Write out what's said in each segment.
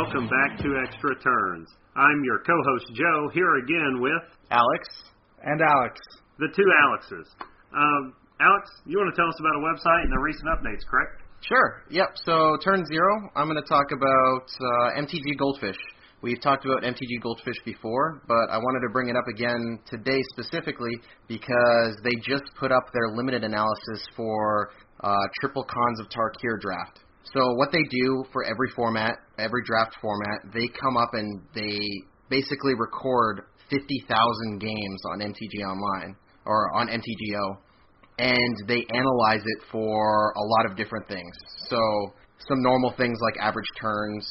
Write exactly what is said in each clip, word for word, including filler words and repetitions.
welcome back to Extra Turns. I'm your co-host Joe, here again with Alex. And Alex. The two Alexes. Um, Alex, you want to tell us about a website and the recent updates, correct? Sure, yep. So, Turn Zero, I'm going to talk about uh, M T G Goldfish. We've talked about M T G Goldfish before, but I wanted to bring it up again today specifically because they just put up their limited analysis for uh, Triple Khans of Tarkir draft. So what they do for every format, every draft format, they come up and they basically record fifty thousand games on M T G Online, or on M T G O, and they analyze it for a lot of different things. So some normal things like average turns,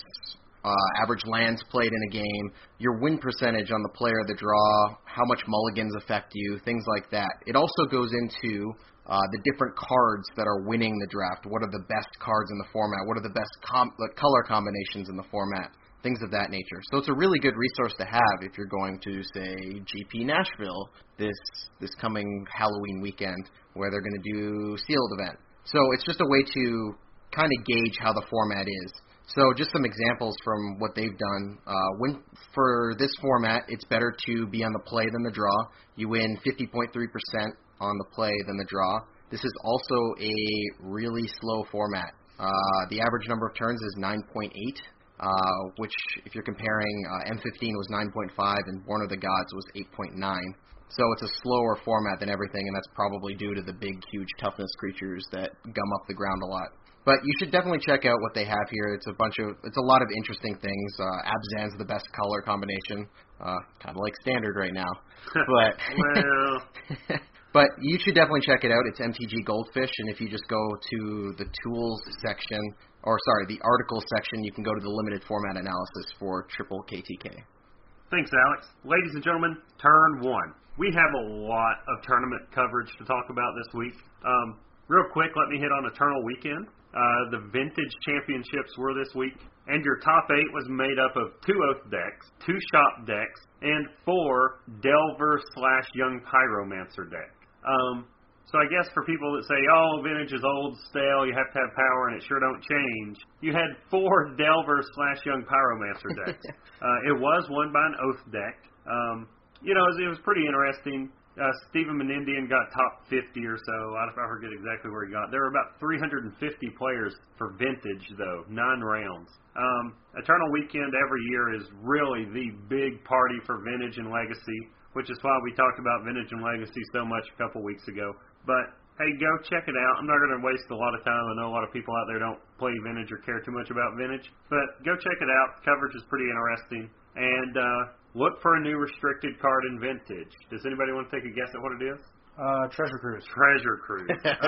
uh, average lands played in a game, your win percentage on the player of the draw, how much mulligans affect you, things like that. It also goes into uh, the different cards that are winning the draft. What are the best cards in the format? What are the best com- like color combinations in the format? Things of that nature. So it's a really good resource to have if you're going to, say, G P Nashville this this coming Halloween weekend, where they're going to do sealed event. So it's just a way to kind of gauge how the format is. So just some examples from what they've done. Uh, when for this format, it's better to be on the play than the draw. You win fifty point three percent on the play than the draw. This is also a really slow format. Uh, the average number of turns is nine point eight. Uh, which, if you're comparing, uh, M fifteen was nine point five and Born of the Gods was eight point nine. So it's a slower format than everything, and that's probably due to the big, huge toughness creatures that gum up the ground a lot. But you should definitely check out what they have here. It's a bunch of, it's a lot of interesting things. Uh, Abzan's the best color combination, uh, kind of like standard right now. But well... But you should definitely check it out. It's M T G Goldfish, and if you just go to the tools section, or sorry, the articles section, you can go to the limited format analysis for Triple K T K. Thanks, Alex. Ladies and gentlemen, turn one. We have a lot of tournament coverage to talk about this week. Um, real quick, let me hit on Eternal Weekend. Uh, the Vintage Championships were this week, and your top eight was made up of two Oath decks, two Shop decks, and four Delver slash Young Pyromancer decks. Um, so I guess for people that say, oh, Vintage is old, stale, you have to have power, and it sure don't change, you had four Delver slash Young Pyromancer decks. uh, it was won by an Oath deck. Um, you know, it was, it was pretty interesting. Uh, Stephen Menendian got top fifty or so. I don't forget exactly where he got. There were about three hundred fifty players for Vintage, though, nine rounds. Um, Eternal Weekend every year is really the big party for Vintage and Legacy, which is why we talked about Vintage and Legacy so much a couple weeks ago. But, hey, go check it out. I'm not going to waste a lot of time. I know a lot of people out there don't play Vintage or care too much about Vintage. But go check it out. Coverage is pretty interesting. And uh, look for a new restricted card in Vintage. Does anybody want to take a guess at what it is? Uh, Treasure Cruise. Treasure Cruise.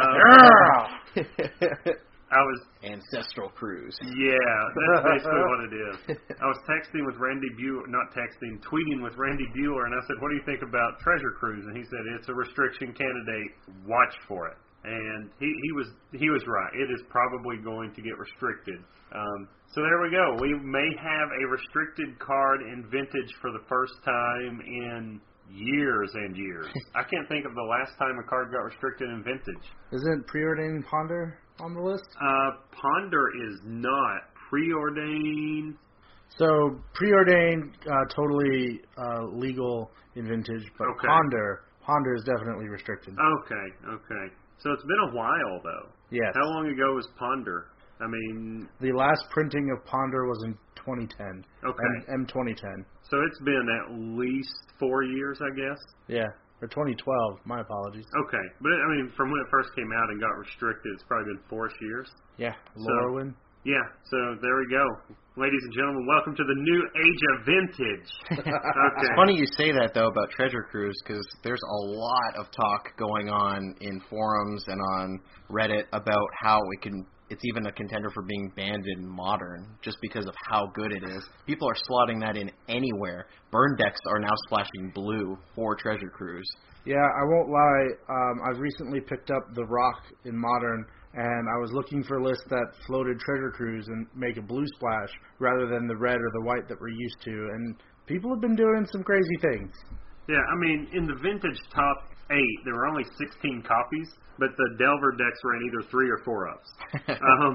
um, I was... Ancestral Cruise. Yeah, that's basically what it is. I was texting with Randy Bueller, not texting, tweeting with Randy Bueller, and I said, what do you think about Treasure Cruise? And he said, it's a restriction candidate. Watch for it. And he, he was he was right. It is probably going to get restricted. Um, so there we go. We may have a restricted card in Vintage for the first time in years and years. I can't think of the last time a card got restricted in Vintage. Isn't Preordained Ponder on the list? Uh, Ponder is not. Preordained... So, Preordained, uh, totally uh, legal in Vintage, but okay. Ponder, Ponder is definitely restricted. Okay, okay. So it's been a while, though. Yes. How long ago was Ponder? I mean... The last printing of Ponder was in twenty ten. Okay. M twenty ten. So it's been at least four years, I guess? Yeah. Or twenty twelve. My apologies. Okay. But, I mean, from when it first came out and got restricted, it's probably been four-ish years. Yeah. So, Lorwyn. Yeah. So there we go. Ladies and gentlemen, welcome to the new age of Vintage. Okay. It's funny you say that, though, about Treasure Cruise, because there's a lot of talk going on in forums and on Reddit about how it can... It's even a contender for being banned in Modern, just because of how good it is. People are slotting that in anywhere. Burn decks are now splashing blue for Treasure Cruise. Yeah, I won't lie. Um, I've recently picked up the Rock in Modern, and I was looking for lists that floated Treasure Cruise and make a blue splash rather than the red or the white that we're used to. And people have been doing some crazy things. Yeah, I mean, in the Vintage top eight, there were only sixteen copies, but the Delver decks were in either three or four ups. um,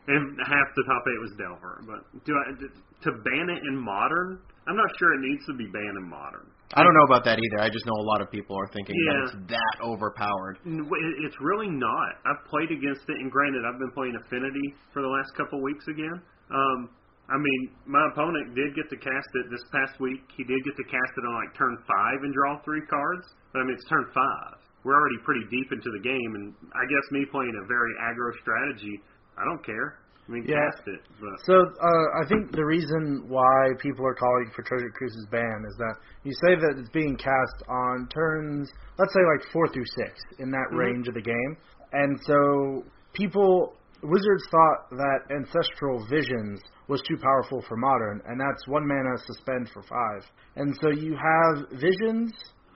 and half the top eight was Delver. But do I to ban it in Modern? I'm not sure it needs to be banned in Modern. I don't know about that either. I just know a lot of people are thinking Yeah. that it's that overpowered. It's really not. I've played against it, and granted, I've been playing Affinity for the last couple weeks again. Um, I mean, my opponent did get to cast it this past week. He did get to cast it on like turn five and draw three cards. But I mean, it's turn five. We're already pretty deep into the game, and I guess me playing a very aggro strategy, I don't care. I mean, Yeah. cast it. But. So uh, I think the reason why people are calling for Treasure Cruise's ban is that you say that it's being cast on turns, let's say like four through six in that Mm-hmm. range of the game, and so people, Wizards thought that Ancestral Visions was too powerful for Modern, and that's one mana suspend for five, and so you have Visions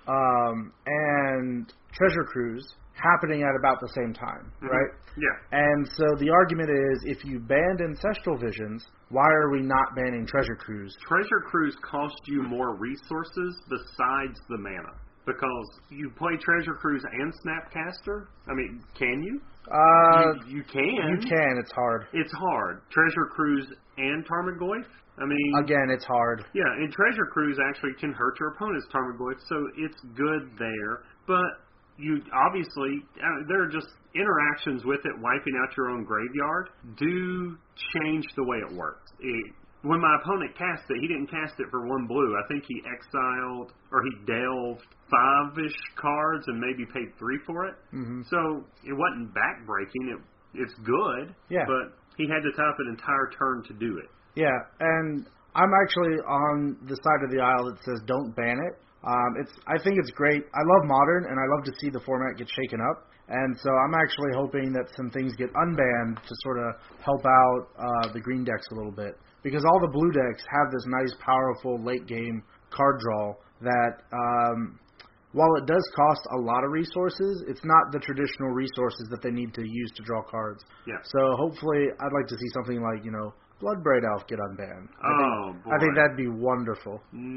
um, and Treasure Cruise happening at about the same time, Mhm. right? Yeah. And so the argument is, if you banned Ancestral Visions, why are we not banning Treasure Cruise? Treasure Cruise costs you more resources besides the mana. Because you play Treasure Cruise and Snapcaster? I mean, can you? Uh, you, you can. you can. It's hard. It's hard. Treasure Cruise and Tarmogoyf? I mean... Again, it's hard. Yeah, and Treasure Cruise actually can hurt your opponent's Tarmogoyf, so it's good there. But you obviously, uh, there are just interactions with it, wiping out your own graveyard, do change the way it works. It, when my opponent cast it, he didn't cast it for one blue. I think he exiled, or he delved five-ish cards and maybe paid three for it. Mm-hmm. So it wasn't back-breaking. It, it's good, Yeah. but he had to top an entire turn to do it. Yeah, and I'm actually on the side of the aisle that says don't ban it. Um, it's I think it's great. I love Modern, and I love to see the format get shaken up. And so I'm actually hoping that some things get unbanned to sort of help out uh, the green decks a little bit. Because all the blue decks have this nice, powerful late-game card draw that, um, while it does cost a lot of resources, it's not the traditional resources that they need to use to draw cards. Yeah. So hopefully I'd like to see something like, you know, Bloodbraid Elf get unbanned. I Oh, think, boy. I think that'd be wonderful.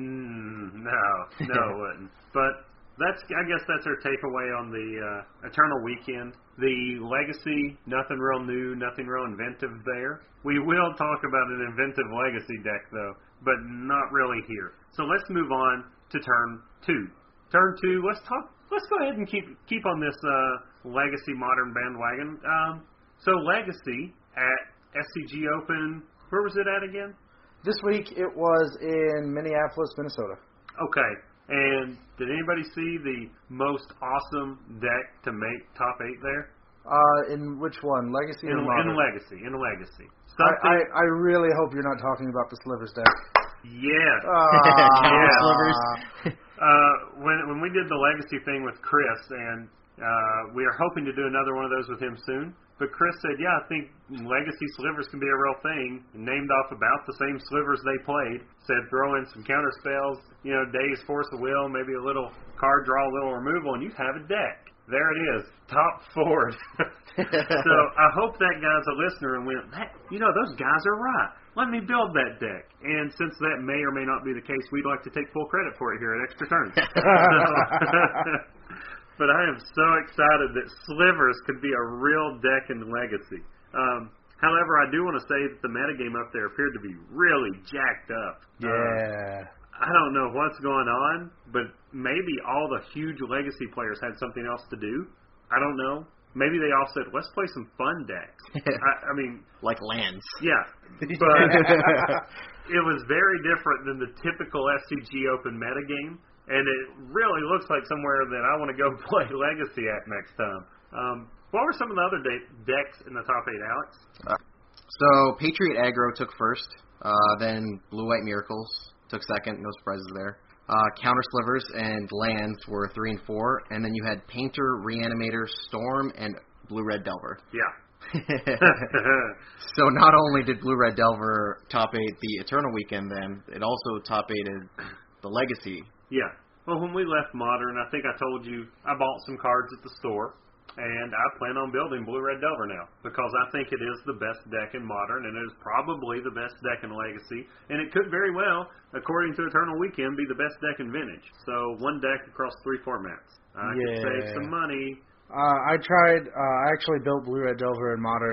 Mm, no, no, it wouldn't. But that's, I guess that's our takeaway on the uh, Eternal Weekend. The Legacy, nothing real new, nothing real inventive there. We will talk about an inventive Legacy deck, though, but not really here. So let's move on to turn two. Turn two, let's talk. Let's go ahead and keep keep on this uh, Legacy Modern bandwagon. Um, so Legacy at S C G Open, where was it at again? This week it was in Minneapolis, Minnesota. Okay. And did anybody see the most awesome deck to make top eight there? Uh, in which one? Legacy In, or in Modern? Legacy. In Legacy. I, Something. I, I really hope you're not talking about the Slivers deck. yes. Counter yeah. slivers. Uh, when when we did the Legacy thing with Chris, and uh, we are hoping to do another one of those with him soon. But Chris said, yeah, I think Legacy Slivers can be a real thing. Named off about the same Slivers they played. Said throw in some counter spells, you know, Daze, Force of Will, maybe a little card draw, a little removal, and you have a deck. There it is, top forward. So I hope that guy's a listener and went, that, you know, those guys are right. Let me build that deck. And since that may or may not be the case, we'd like to take full credit for it here at Extra Turns. But I am so excited that Slivers could be a real deck in Legacy. Um, however, I do want to say that the metagame up there appeared to be really jacked up. Uh, Yeah. I don't know what's going on, but maybe all the huge Legacy players had something else to do. I don't know. Maybe they all said, let's play some fun decks. I, I mean, Like lands. yeah. But it was very different than the typical S C G Open metagame, and it really looks like somewhere that I want to go play Legacy at next time. Um, what were some of the other de- decks in the top eight, Alex? Uh, so Patriot Aggro took first, uh, then Blue White Miracles took second, no surprises there. Uh, Counter Slivers and Lands were three and four, and then you had Painter, Reanimator, Storm, and Blue Red Delver. Yeah. So not only did Blue Red Delver top eight the Eternal Weekend, then it also top eighted the Legacy. Yeah. Well, when we left Modern, I think I told you I bought some cards at the store, and I plan on building Blue Red Delver now because I think it is the best deck in Modern, and it is probably the best deck in Legacy, and it could very well, according to Eternal Weekend, be the best deck in Vintage. So one deck across three formats. I Yeah. could save some money. Uh, I tried, uh, I actually built Blue Red Delver in Modern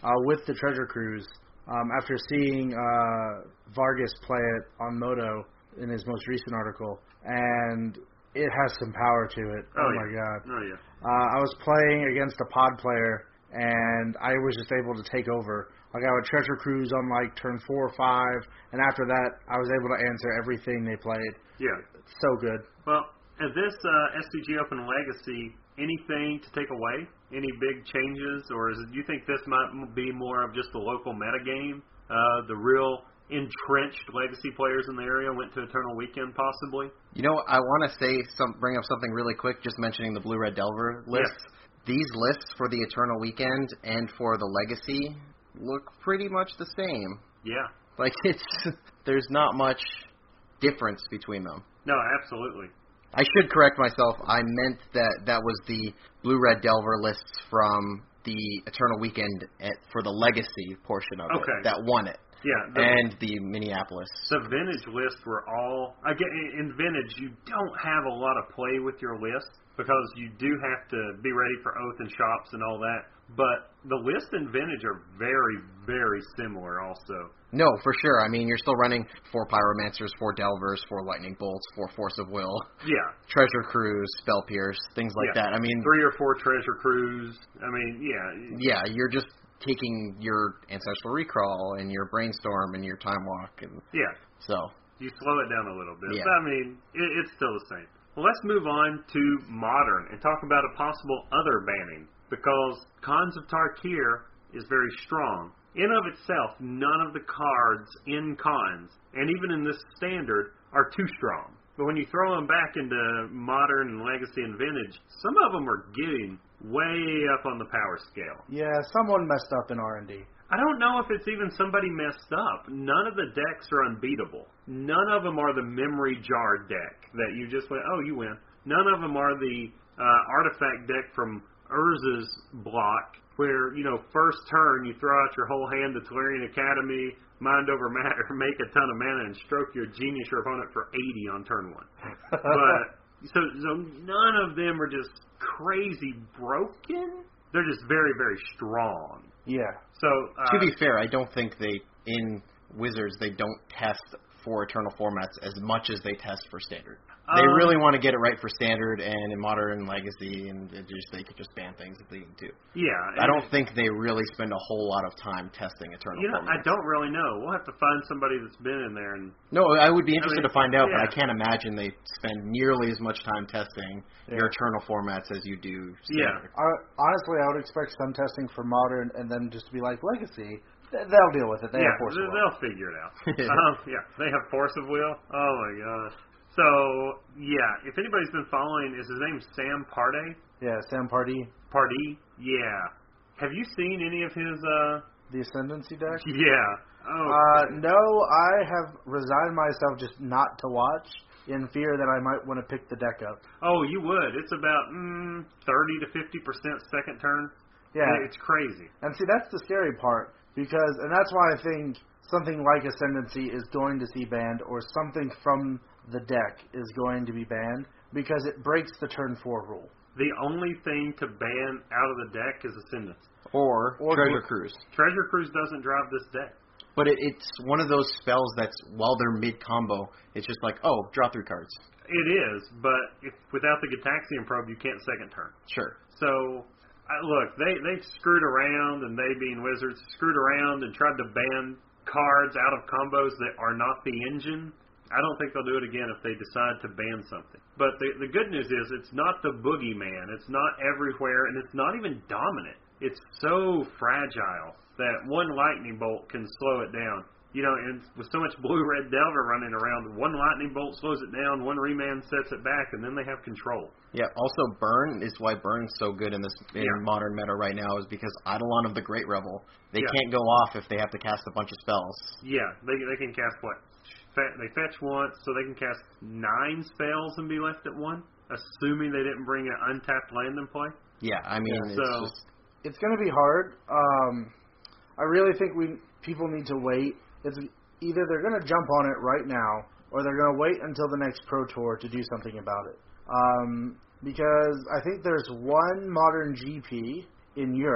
uh, with the Treasure Cruise um, after seeing uh, Vargas play it on Moto in his most recent article, and it has some power to it. Oh, oh my yeah. God. Oh, yeah. Uh, I was playing against a pod player, and I was just able to take over. Like, I would Treasure Cruise on, like, turn four or five, and after that, I was able to answer everything they played. Yeah. It's so good. Well, at this uh, S C G Open Legacy, anything to take away? Any big changes? Or is it, do you think this might be more of just a local meta game? Uh, the real entrenched Legacy players in the area went to Eternal Weekend, possibly? You know, I want to say some, bring up something really quick, just mentioning the Blue Red Delver lists. Yes. These lists for the Eternal Weekend and for the Legacy look pretty much the same. Yeah. Like, it's there's not much difference between them. No, absolutely. I should correct myself. I meant that that was the Blue Red Delver lists from the Eternal Weekend at, for the Legacy portion of Okay. it that won it. Yeah. The, and the Minneapolis. The Vintage lists were all... I get, in Vintage, you don't have a lot of play with your list because you do have to be ready for Oath and Shops and all that. But the lists in Vintage are very, very similar also. No, for sure. I mean, you're still running four Pyromancers, four Delvers, four Lightning Bolts, four Force of Will. Yeah. Treasure Cruise, Spell Pierce, things like yeah. that. I mean... Three or four Treasure Cruise. I mean, yeah. Yeah, you're just taking your Ancestral Recrawl and your Brainstorm and your Time Walk. And yeah. So... You slow it down a little bit. Yeah. But, I mean, it, it's still the same. Well, let's move on to Modern and talk about a possible other banning. Because Khans of Tarkir is very strong. In of itself, none of the cards in Khans, and even in this standard, are too strong. But when you throw them back into Modern and Legacy and Vintage, some of them are getting way up on the power scale. Yeah, someone messed up in R and D. I don't know if it's even somebody messed up. None of the decks are unbeatable. None of them are the Memory Jar deck that you just went, oh, you win. None of them are the uh, artifact deck from Urza's block, where, you know, first turn you throw out your whole hand to Tolarian Academy, Mind Over Matter, make a ton of mana, and stroke your genius your opponent for eighty on turn one. But, so, so none of them are just crazy broken. They're just very, very strong. Yeah. So uh, to be fair, I don't think they, in Wizards, they don't test for Eternal formats as much as they test for Standard. They um, really want to get it right for Standard and in Modern and Legacy, and it just they could just ban things if they need to. Yeah. I don't think they really spend a whole lot of time testing Eternal you know, formats. I don't really know. We'll have to find somebody that's been in there. And No, I would be interested I mean, to find out, yeah. but I can't imagine they spend nearly as much time testing Yeah. your Eternal formats as you do Standard. Yeah. I, honestly, I would expect some testing for Modern and then just to be like Legacy. Th- They'll deal with it. They yeah, have Force of Will. they'll figure it out. um, yeah, they have Force of Will. Oh my gosh. So yeah, if anybody's been following, is his name Sam Pardee? Yeah, Sam Pardee. Pardee? Yeah. Have you seen any of his? uh The Ascendancy deck? Yeah. Oh. Uh, no, I have resigned myself just not to watch in fear that I might want to pick the deck up. oh, you would. It's about mm, thirty to fifty percent second turn. Yeah. It's crazy. And see, that's the scary part, because, and that's why I think something like Ascendancy is going to see banned, or something from the deck is going to be banned, because it breaks the turn four rule. The only thing to ban out of the deck is Ascendance. Or, Or Treasure Gl- Cruise. Treasure Cruise doesn't drive this deck. But it, it's one of those spells that's, while they're mid-combo, it's just like, oh, draw three cards. It is, but if without the Gitaxian Probe, you can't second turn. Sure. So, I, look, they, they've screwed around, and they being Wizards, screwed around and tried to ban cards out of combos that are not the engine. I don't think they'll do it again if they decide to ban something. But the, the good news is it's not the boogeyman. It's not everywhere, and it's not even dominant. It's so fragile that one lightning bolt can slow it down. You know, and with so much blue-red Delver running around, one lightning bolt slows it down, one remand sets it back, and then they have control. Yeah, also Burn is why Burn's so good in this in Yeah. Modern meta right now, is because Eidolon of the Great Revel, they Yeah. can't go off if they have to cast a bunch of spells. Yeah, they they can cast what? Fe- They fetch once, so they can cast nine spells and be left at one, assuming they didn't bring an untapped land in play. Yeah, I mean, Yeah, it's so- just... It's going to be hard. Um, I really think we people need to wait. It's either they're going to jump on it right now, or they're going to wait until the next Pro Tour to do something about it. Um, because I think there's one Modern G P in Europe,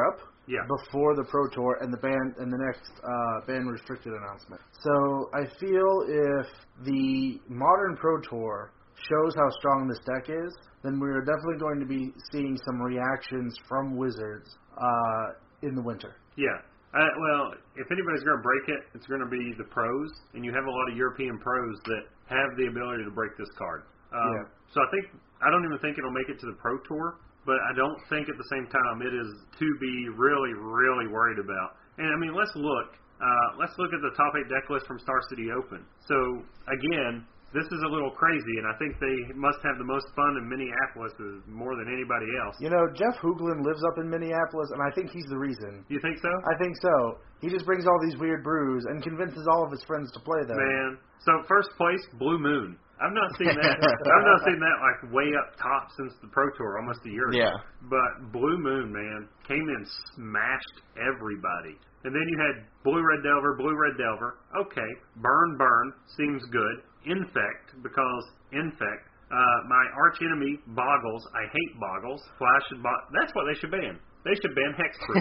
Yeah. before the Pro Tour and the ban and the next uh, ban restricted announcement. So I feel if the modern Pro Tour shows how strong this deck is, then we're definitely going to be seeing some reactions from Wizards uh, in the winter. Yeah. Uh, well, if anybody's going to break it, it's going to be the pros, and you have a lot of European pros that have the ability to break this card. Um, Yeah. So I think I don't even think it'll make it to the Pro Tour, but I don't think at the same time it is to be really, really worried about. And I mean, let's look. Uh, let's look at the top eight deck list from Star City Open. So again, this is a little crazy, and I think they must have the most fun in Minneapolis more than anybody else. You know, Jeff Hoogland lives up in Minneapolis, and I think he's the reason. You think so? I think so. He just brings all these weird brews and convinces all of his friends to play them. Man. So first place, Blue Moon. I've not seen that. I've not seen that like way up top since the Pro Tour, almost a year ago. Yeah. But Blue Moon, man, came in, smashed everybody. And then you had Blue Red Delver, Blue Red Delver. Okay, Burn Burn seems good. Infect, because Infect, uh, my arch enemy Boggles. I hate Boggles. Flash and Bog. That's what they should ban. They should ban Hexproof.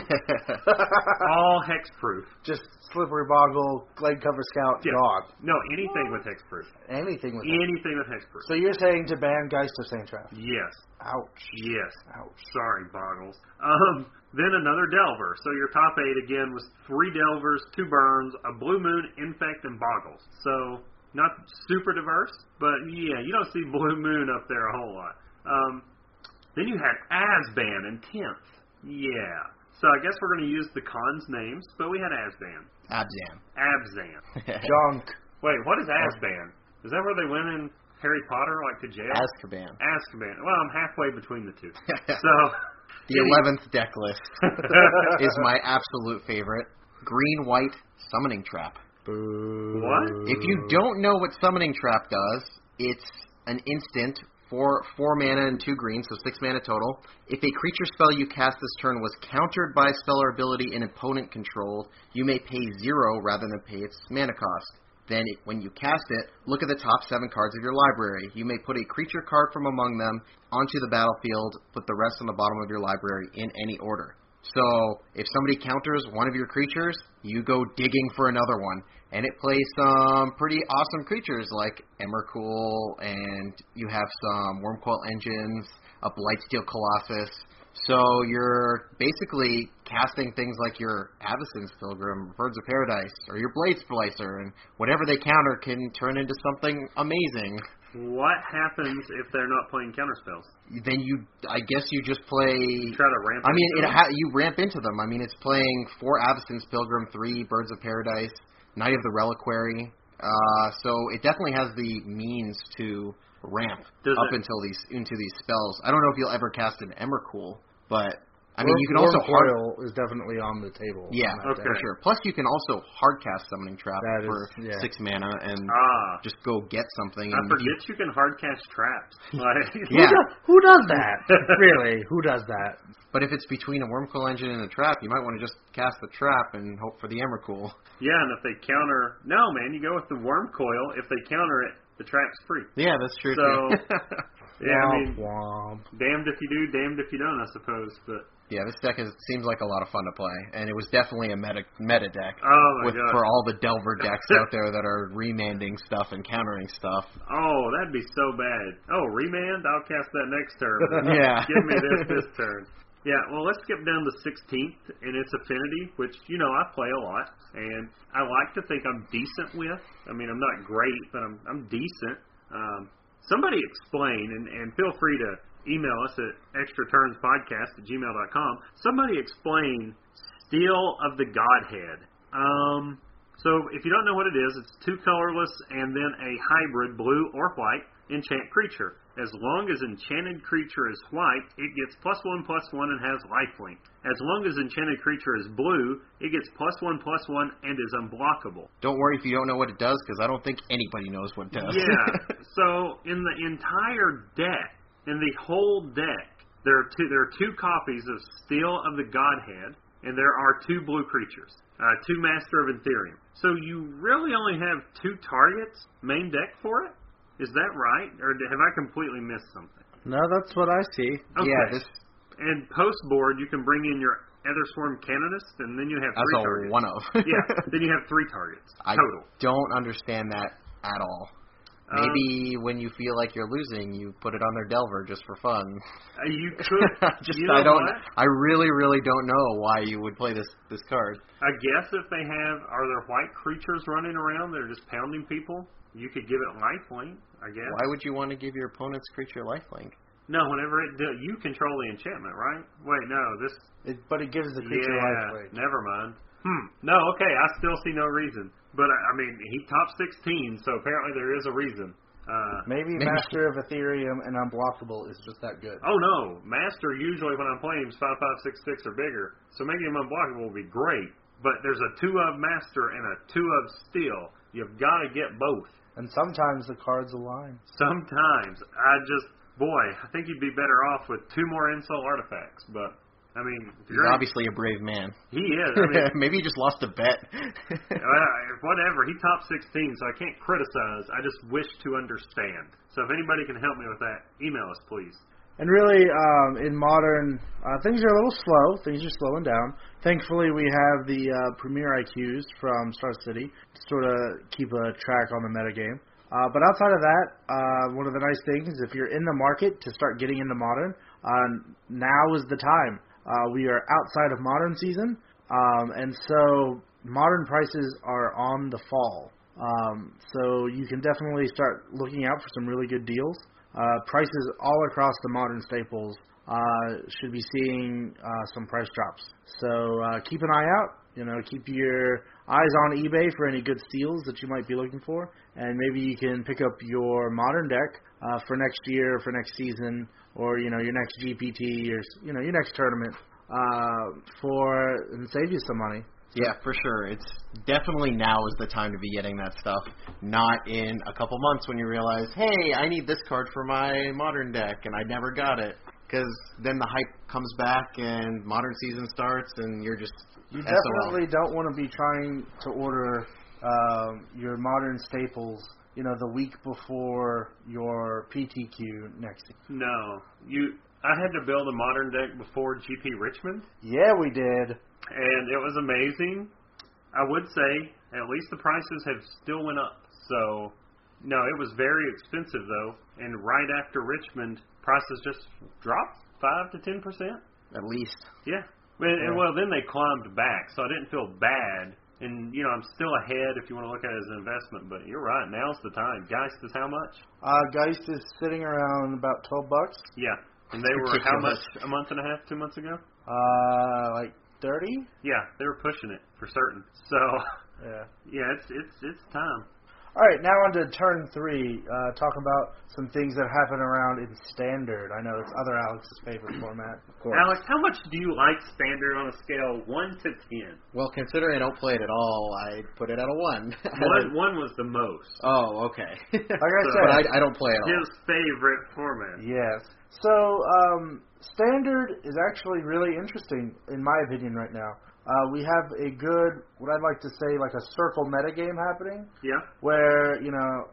All Hexproof. Just Slippery Boggle, Glade Cover Scout, Yeah. Dog. No, anything with Hexproof. Anything with Anything with Hexproof. So you're saying to ban Geist of Saint Traff? Yes. Ouch. Yes. Ouch. Sorry, Boggles. Um, then another Delver. So your top eight again was three Delvers, two Burns, a Blue Moon, Infect, and Boggles. So not super diverse, but yeah, you don't see Blue Moon up there a whole lot. Um, then you had Asban in tenth. Yeah. So I guess we're going to use the cons names, but we had Asban. Abzan. Abzan. Junk. Wait, what is Asban? Is that where they went in Harry Potter, like to jail? Azkaban. Azkaban. Well, I'm halfway between the two. So The eleventh deck list is my absolute favorite. Green White Summoning Trap. Boo. What? If you don't know what Summoning Trap does, it's an instant for four mana and two green, so six mana total. If a creature spell you cast this turn was countered by a spell or ability an opponent controlled, you may pay zero rather than pay its mana cost. Then, it, when you cast it, look at the top seven cards of your library. You may put a creature card from among them onto the battlefield, put the rest on the bottom of your library in any order. So, if somebody counters one of your creatures, you go digging for another one. And it plays some pretty awesome creatures like Emrakul, and you have some Wormcoil Engines, a Blightsteel Colossus. So you're basically casting things like your Avacyn's Pilgrim, Birds of Paradise, or your Blade Splicer, and whatever they counter can turn into something amazing. what happens if they're not playing counterspells? Then you, I guess you just play... You try to ramp I mean, into it them? ha- you ramp into them. I mean, it's playing four Avacyn's Pilgrim, three Birds of Paradise, Knight of the Reliquary. Uh, so it definitely has the means to ramp Does up it- until these into these spells. I don't know if you'll ever cast an Emrakul, but I mean, Worm- you can also hard, Wormcoil is definitely on the table. yeah, on that Okay. for deck. sure. Plus, you can also hard cast Summoning Trap That is- for yeah. six mana and Ah. just go get something. I And if you- forget you can hard cast traps. Like, Yeah. Who, do, who does that? Really? Who does that? But if it's between a Wormcoil Engine and a trap, you might want to just cast the trap and hope for the Emrakul. Yeah, and if they counter... No, man, you go with the worm coil. If they counter it, the trap's free. Yeah, that's true. So- too. Yeah, I Womp mean, womp. damned if you do, damned if you don't, I suppose. But Yeah, this deck is, seems like a lot of fun to play, and it was definitely a meta meta deck oh my with god, for all the Delver decks out there that are remanding stuff and countering stuff. oh, that'd be so bad. Oh, remand? I'll cast that next turn. Yeah. Give me this this turn. Yeah, well, let's skip down to sixteenth in its affinity, which, you know, I play a lot, and I like to think I'm decent with. I mean, I'm not great, but I'm I'm decent. Um, somebody explain, and, and feel free to email us at extra turns podcast at gmail dot com. Somebody explain Steel of the Godhead. Um, so if you don't know what it is, it's two colorless and then a hybrid blue or white enchant creature. As long as enchanted creature is white, it gets plus one, plus one, and has lifelink. As long as enchanted creature is blue, it gets plus one, plus one, and is unblockable. Don't worry if you don't know what it does, because I don't think anybody knows what it does. Yeah. So in the entire deck, in the whole deck, there are two there are two copies of Steel of the Godhead, and there are two blue creatures, uh, two Master of Ethereum. So you really only have two targets main deck for it. Is that right, or have I completely missed something? No, that's what I see. Okay. Yeah, this And post board, you can bring in your Ether Swarm Canonist, and then you have That's three a targets. one of. Yeah, then you have three targets I total. don't understand that at all. Maybe um, when you feel like you're losing, you put it on their Delver just for fun. Uh, you could. just you know I don't. What? I really, really don't know why you would play this this card. I guess if they have, are there white creatures running around that are just pounding people? You could give it lifelink, I guess. Why would you want to give your opponent's creature lifelink? No, whenever it do, you control the enchantment, right? Wait, no, this. It, but it gives the creature yeah, lifelink. Never mind. Hmm. No, okay, I still see no reason. But I mean, he top sixteen, so apparently there is a reason. Uh, maybe, maybe Master of Ethereum and Unblockable is just that good. Oh no, Master usually when I'm playing is five five six six or bigger, so making him Unblockable would be great. But there's a two of Master and a two of Steel. You've got to get both. And sometimes the cards align. Sometimes I just boy, I think you'd be better off with two more Insult artifacts, but. I mean, he's obviously a brave man. He is. I mean, maybe he just lost a bet. uh, whatever. He top sixteen, so I can't criticize. I just wish to understand. So if anybody can help me with that, email us, please. And really, um, in Modern, uh, things are a little slow. Things are slowing down. Thankfully, we have the uh, Premier I Qs from Star City to sort of keep a track on the metagame. Uh, but outside of that, uh, one of the nice things, if you're in the market to start getting into Modern, uh, now is the time. Uh, we are outside of Modern season, um, and so Modern prices are on the fall. Um, so you can definitely start looking out for some really good deals. Uh, prices all across the Modern staples uh, should be seeing uh, some price drops. So uh, keep an eye out. You know, keep your eyes on eBay for any good steals that you might be looking for, and maybe you can pick up your Modern deck uh, for next year, for next season, or you know your next G P T, or you know your next tournament, uh, for and save you some money. Yeah, for sure. It's definitely now is the time to be getting that stuff, not in a couple months when you realize, hey, I need this card for my Modern deck, and I never got it. Because then the hype comes back, and Modern season starts, and you're just You S O L. definitely don't want to be trying to order um, your Modern staples, you know, the week before your P T Q next season. No. You. I had to build a Modern deck before G P Richmond. Yeah, we did. And it was amazing. I would say at least the prices have still went up. So, no, it was very expensive, though. And right after Richmond, prices just dropped five to ten percent. At least. Yeah. And, yeah. and, well, then they climbed back, so I didn't feel bad. And, you know, I'm still ahead if you want to look at it as an investment. But you're right. Now's the time. Geist is how much? Uh, Geist is sitting around about twelve bucks. Yeah. And they were how much a month and a half, two months ago? Uh, like thirty? Yeah, they were pushing it for certain. So, yeah, yeah, it's it's it's time. All right, now on to turn three. Uh, talk about some things that happen around in Standard. I know it's other Alex's favorite format. Of course. Alex, how much do you like Standard on a scale one to ten? Well, considering I don't play it at all, I'd put it at a one. one one was the most. Oh, okay. Like I So, said, but I, I don't play it at all. His favorite format. yes. So, um, Standard is actually really interesting, in my opinion, right now. Uh, we have a good, what I'd like to say, like a circle metagame happening. Yeah. Where, you know,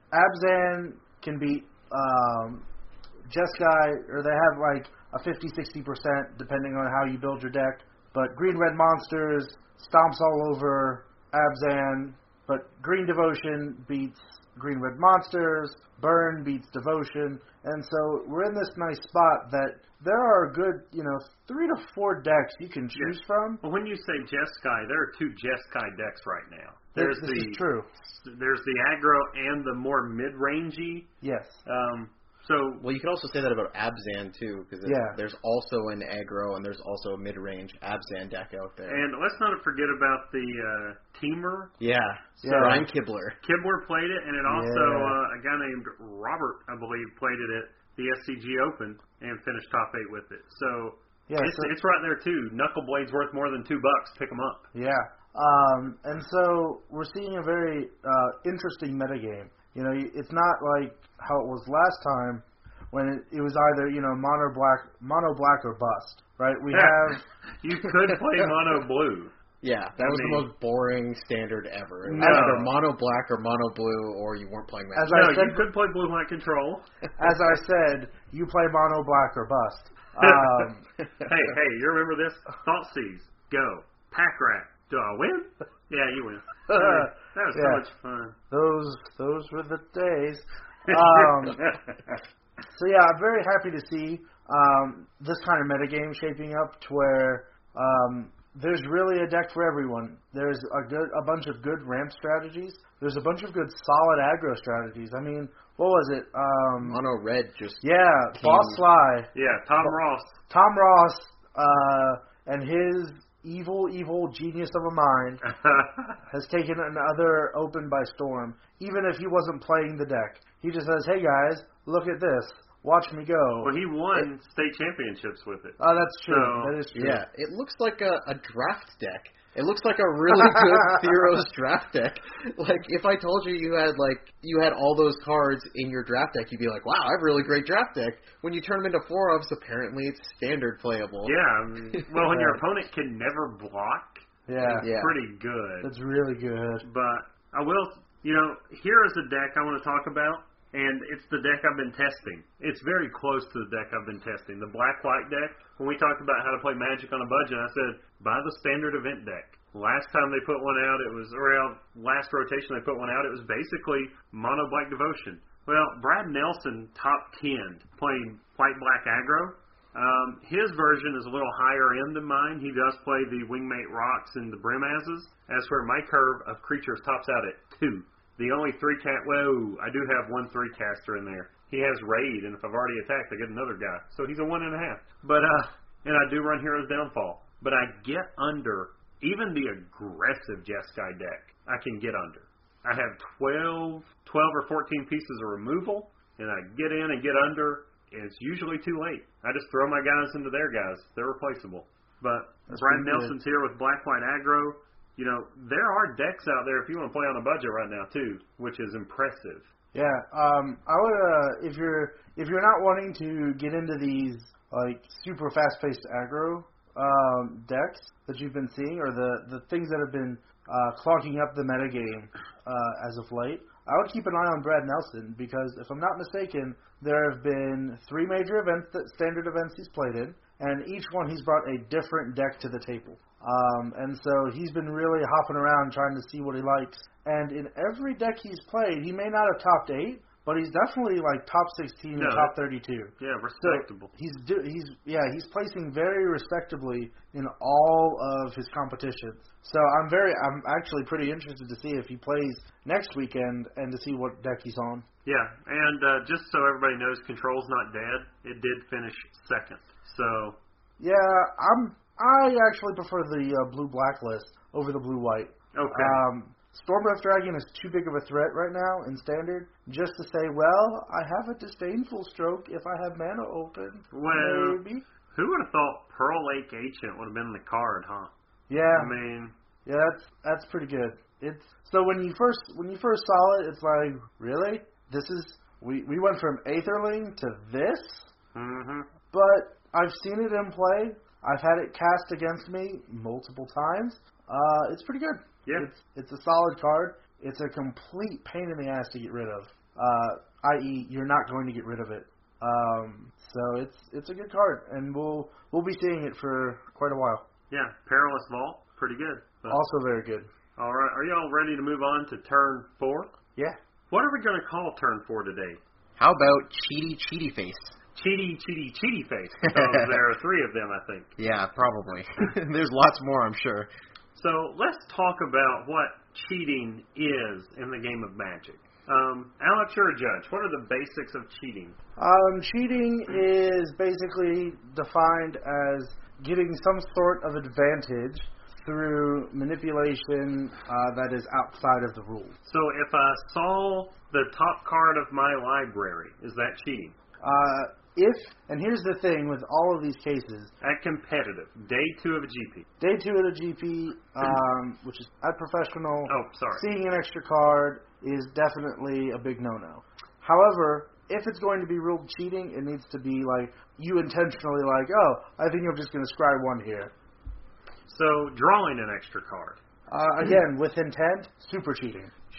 Abzan can beat um, Jeskai, or they have like a fifty to sixty percent depending on how you build your deck. But Green Red Monsters stomps all over Abzan, but Green Devotion beats Green Red Monsters, Burn beats Devotion, and so we're in this nice spot that there are a good, you know, three to four decks you can choose yeah. from. Well, when you say Jeskai, there are two Jeskai decks right now. There's this, this the is true. There's the aggro and the more mid-rangey. Yes. Um, so well, you can also say that about Abzan too, because yeah. there's also an aggro and there's also a mid-range Abzan deck out there. And let's not forget about the uh, Teamer. Yeah, so yeah. Brian Kibler. Kibler played it, and it also Yeah. uh, a guy named Robert, I believe, played it at the S C G Open and finished top eight with it. So yeah, it's, so, it's right there too. Knuckle Blade's worth more than two bucks. Pick them up. Yeah. Um, and so we're seeing a very uh, interesting metagame. You know, it's not like how it was last time when it, it was either, you know, mono black, mono black or bust, right? We have you could play mono blue. Yeah, that I was mean, the most boring standard ever. It was No. either mono black or mono blue, or you weren't playing Magic. As I No, said, you could play blue light control. as I said, you play mono black or bust. Um, hey, hey, you remember this? Thoughtseize, go. Pack Rat, do I win? Yeah, you win. That was, that was Yeah. so much fun. those those were the days. Um, so yeah, I'm very happy to see um, this kind of metagame shaping up to where um, there's really a deck for everyone. There's a good, a bunch of good ramp strategies. There's a bunch of good solid aggro strategies. I mean, what was it? Um, Mono red just yeah, came- Boss Sly, yeah, Tom Ross. Tom Ross, uh, and his evil, evil genius of a mind has taken another Open by storm. Even if he wasn't playing the deck, he just says, "Hey guys, look at this. Watch me go." Well, he won state championships with it. Oh, that's true. So, that is true. Yeah, it looks like a, a draft deck. It looks like a really good Theros draft deck. Like, if I told you you had, like, you had all those cards in your draft deck, you'd be like, wow, I have a really great draft deck. When you turn them into four-ofs, apparently it's standard playable. Yeah. I mean, well, when your Yeah. opponent can never block, Yeah, it's Yeah. pretty good. that's really good. But I will, you know, here is a deck I want to talk about, and it's the deck I've been testing. It's very close to the deck I've been testing. The black-white deck, when we talked about how to play Magic on a budget, I said, buy the standard event deck. Last time they put one out, it was, around last rotation they put one out, it was basically mono black devotion. Well, Brad Nelson, top ten, playing white-black aggro. Um, his version is a little higher end than mine. He does play the Wingmate Rocks and the Brimazes. That's where my curve of creatures tops out at two. The only three cat, whoa, I do have one three caster in there. He has raid, and if I've already attacked, I get another guy. So he's a one and a half. But, uh, and I do run Hero's Downfall. But I get under, even the aggressive Jeskai deck, I can get under. I have twelve, twelve or fourteen pieces of removal, and I get in and get under, and it's usually too late. I just throw my guys into their guys. They're replaceable. But That's Brian pretty good. Nelson's here with Black-White Aggro. You know, there are decks out there if you want to play on a budget right now too, which is impressive. Yeah, um, I would. Uh, if you're if you're not wanting to get into these like super fast-paced aggro um, decks that you've been seeing, or the the things that have been uh, clogging up the metagame uh, as of late, I would keep an eye on Brad Nelson because if I'm not mistaken, there have been three major events, that standard events he's played in, and each one he's brought a different deck to the table. Um, and so he's been really hopping around trying to see what he likes. And in every deck he's played, he may not have topped eight, but he's definitely like top sixteen No, or top thirty-two. Yeah, So respectable. he's do, he's yeah he's placing very respectably in all of his competitions. So I'm very I'm actually pretty interested to see if he plays next weekend and to see what deck he's on. Yeah, and uh, just so everybody knows, Control's not dead. It did finish second. So, Yeah, I'm I actually prefer the uh, blue black list over the blue white. okay. Um, Stormbreath Dragon is too big of a threat right now in Standard just to say, well, I have a Disdainful Stroke if I have mana open. Well, Maybe. who would have thought Pearl Lake Ancient would have been the card, huh? Yeah, I mean, yeah, that's that's pretty good. It's so when you first when you first saw it, it's like, really? This is we we went from Aetherling to this, hmm but I've seen it in play. I've had it cast against me multiple times. Uh, it's pretty good. Yeah. It's it's a solid card. It's a complete pain in the ass to get rid of. Uh, that is, you're not going to get rid of it. Um, so it's it's a good card, and we'll we'll be seeing it for quite a while. yeah, Perilous Vault, pretty good. But, Also very good. all right, are y'all ready to move on to turn four? Yeah. What are we going to call turn four today? How about Cheaty Cheaty Face? Cheaty, cheaty, cheaty face. Because there are three of them, I think. Yeah, probably. There's lots more, I'm sure. So let's talk about what cheating is in the game of Magic. Um, Alex, you're a judge. What are the basics of cheating? Um, cheating is basically defined as getting some sort of advantage through manipulation uh, that is outside of the rules. So if I saw the top card of my library, is that cheating? Uh, if, and here's the thing with all of these cases, At competitive, day two of a G P. day two of the G P, um, which is at professional, Oh, sorry. seeing an extra card is definitely a big no-no. However, if it's going to be ruled cheating, it needs to be like, you intentionally like, oh, I think I'm just going to scry one here. So drawing an extra card. Uh, again, with intent, super cheating.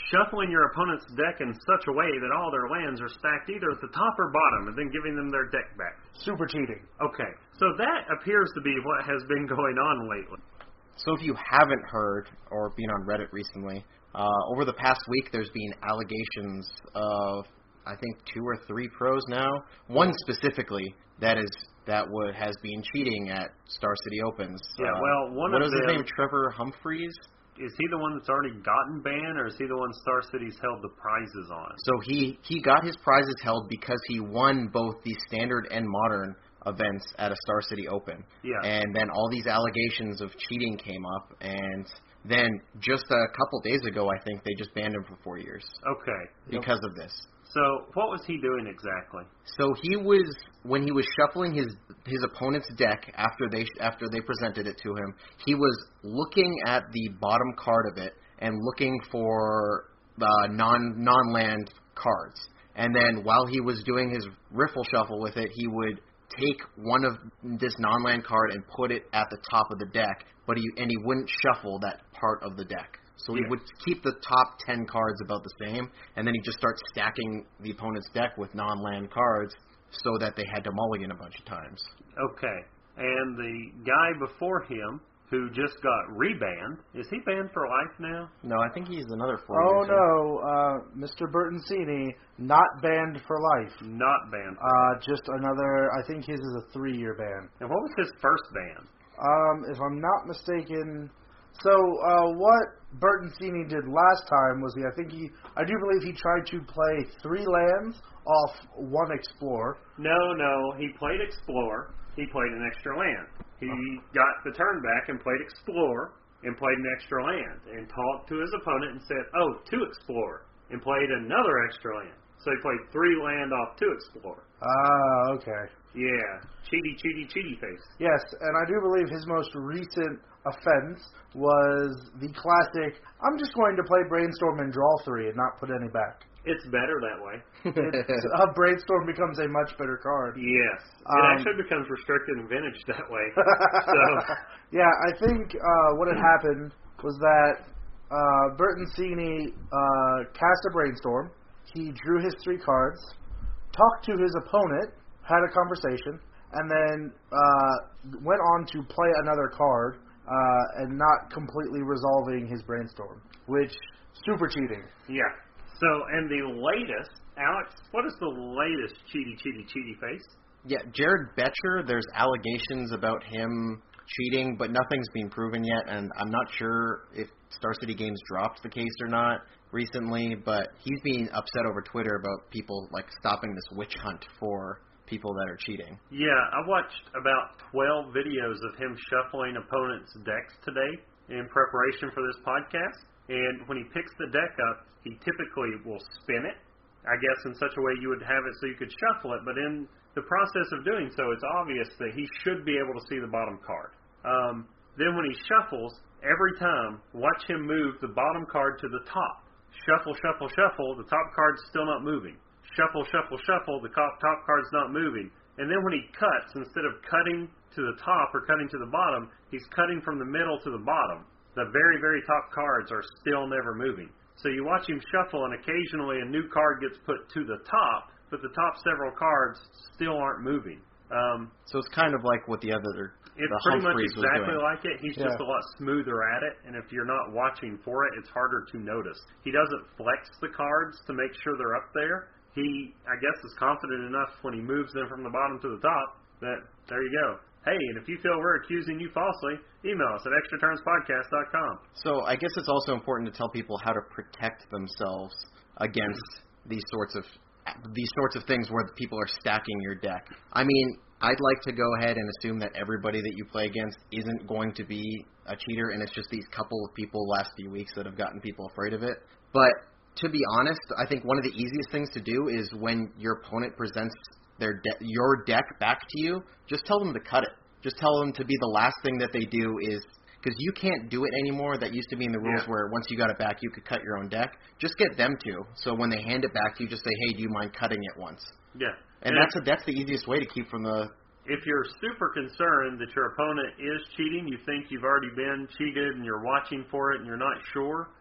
shuffling your opponent's deck in such a way that all their lands are stacked either at the top or bottom, and then giving them their deck back. Super cheating. Okay, so that appears to be what has been going on lately. So if you haven't heard or been on Reddit recently, uh, over the past week there's been allegations of, I think, two or three pros now. One specifically that is that would, has been cheating at Star City Opens. Yeah, uh, well, one what of is them... his name? Trevor Humphreys? Is he the one that's already gotten banned, or is he the one Star City's held the prizes on? So he, he got his prizes held because he won both the Standard and Modern events at a Star City Open. Yeah. And then all these allegations of cheating came up, and then just a couple days ago, I think, they just banned him for four years. Okay. Because of this. So what was he doing exactly? So he was, when he was shuffling his his opponent's deck after they after they presented it to him, he was looking at the bottom card of it and looking for uh, non non land cards. And then while he was doing his riffle shuffle with it, he would take one of this non-land card and put it at the top of the deck, but he and he wouldn't shuffle that part of the deck. So he Yeah. would keep the top ten cards about the same, and then he'd just start stacking the opponent's deck with non-land cards so that they had to mulligan a bunch of times. Okay. And the guy before him, who just got rebanned, is he banned for life now? No, I think he's another four Oh years in. no, uh, Mister Bertoncini, not banned for life. Not banned for Uh, life. just another, I think his is a three-year ban. And what was his first ban? Um, if I'm not mistaken, so uh, what Bertoncini did last time was he, I think he, I do believe he tried to play three lands off one Explorer. No, no, he played Explore. He played an extra land. He got the turn back and played Explore and played an extra land and talked to his opponent and said, oh, two Explore, and played another extra land. So he played three land off two Explore. Ah, okay. Yeah, cheaty, cheaty, cheaty face. Yes, and I do believe his most recent offense was the classic, I'm just going to play Brainstorm and draw three and not put any back. It's better that way. It's, uh, Brainstorm becomes a much better card. Yes. It Um, actually becomes restricted and vintage that way. So, yeah, I think uh, what had happened was that uh, Bertoncini uh, cast a Brainstorm. He drew his three cards, talked to his opponent, had a conversation, and then uh, went on to play another card uh, and not completely resolving his Brainstorm, which super cheating. yeah. So, and the latest, Alex, what is the latest cheaty, cheaty, cheaty face? Yeah, Jared Betcher, there's allegations about him cheating, but nothing's been proven yet, and I'm not sure if Star City Games dropped the case or not recently, but he's being upset over Twitter about people, like, stopping this witch hunt for people that are cheating. Yeah, I watched about twelve videos of him shuffling opponents' decks today in preparation for this podcast, and when he picks the deck up, he typically will spin it, I guess in such a way you would have it so you could shuffle it, but in the process of doing so, it's obvious that he should be able to see the bottom card. Um, then when he shuffles, every time, watch him move the bottom card to the top. Shuffle, shuffle, shuffle, the top card's still not moving. Shuffle, shuffle, shuffle, the top card's not moving. And then when he cuts, instead of cutting to the top or cutting to the bottom, he's cutting from the middle to the bottom. The very, very top cards are still never moving. So you watch him shuffle, and occasionally a new card gets put to the top, but the top several cards still aren't moving. Um, So it's kind of like what the other it's the pretty much Humphreys was exactly doing. like it. He's Yeah. just a lot smoother at it, and if you're not watching for it, it's harder to notice. He doesn't flex the cards to make sure they're up there. He, I guess, is confident enough when he moves them from the bottom to the top that there you go. Hey, and if you feel we're accusing you falsely, email us at extra turns podcast dot com. So I guess it's also important to tell people how to protect themselves against these sorts of these sorts of things where people are stacking your deck. I mean, I'd like to go ahead and assume that everybody that you play against isn't going to be a cheater, and it's just these couple of people last few weeks that have gotten people afraid of it. But to be honest, I think one of the easiest things to do is when your opponent presents their de- your deck back to you, just tell them to cut it. Just tell them to be the last thing that they do is, because you can't do it anymore. That used to be in the rules Yeah. where once you got it back, you could cut your own deck. Just get them to. So when they hand it back to you, just say, hey, do you mind cutting it once? Yeah. And that's a, that's the easiest way to keep from the... If you're super concerned that your opponent is cheating, you think you've already been cheated and you're watching for it and you're not sure,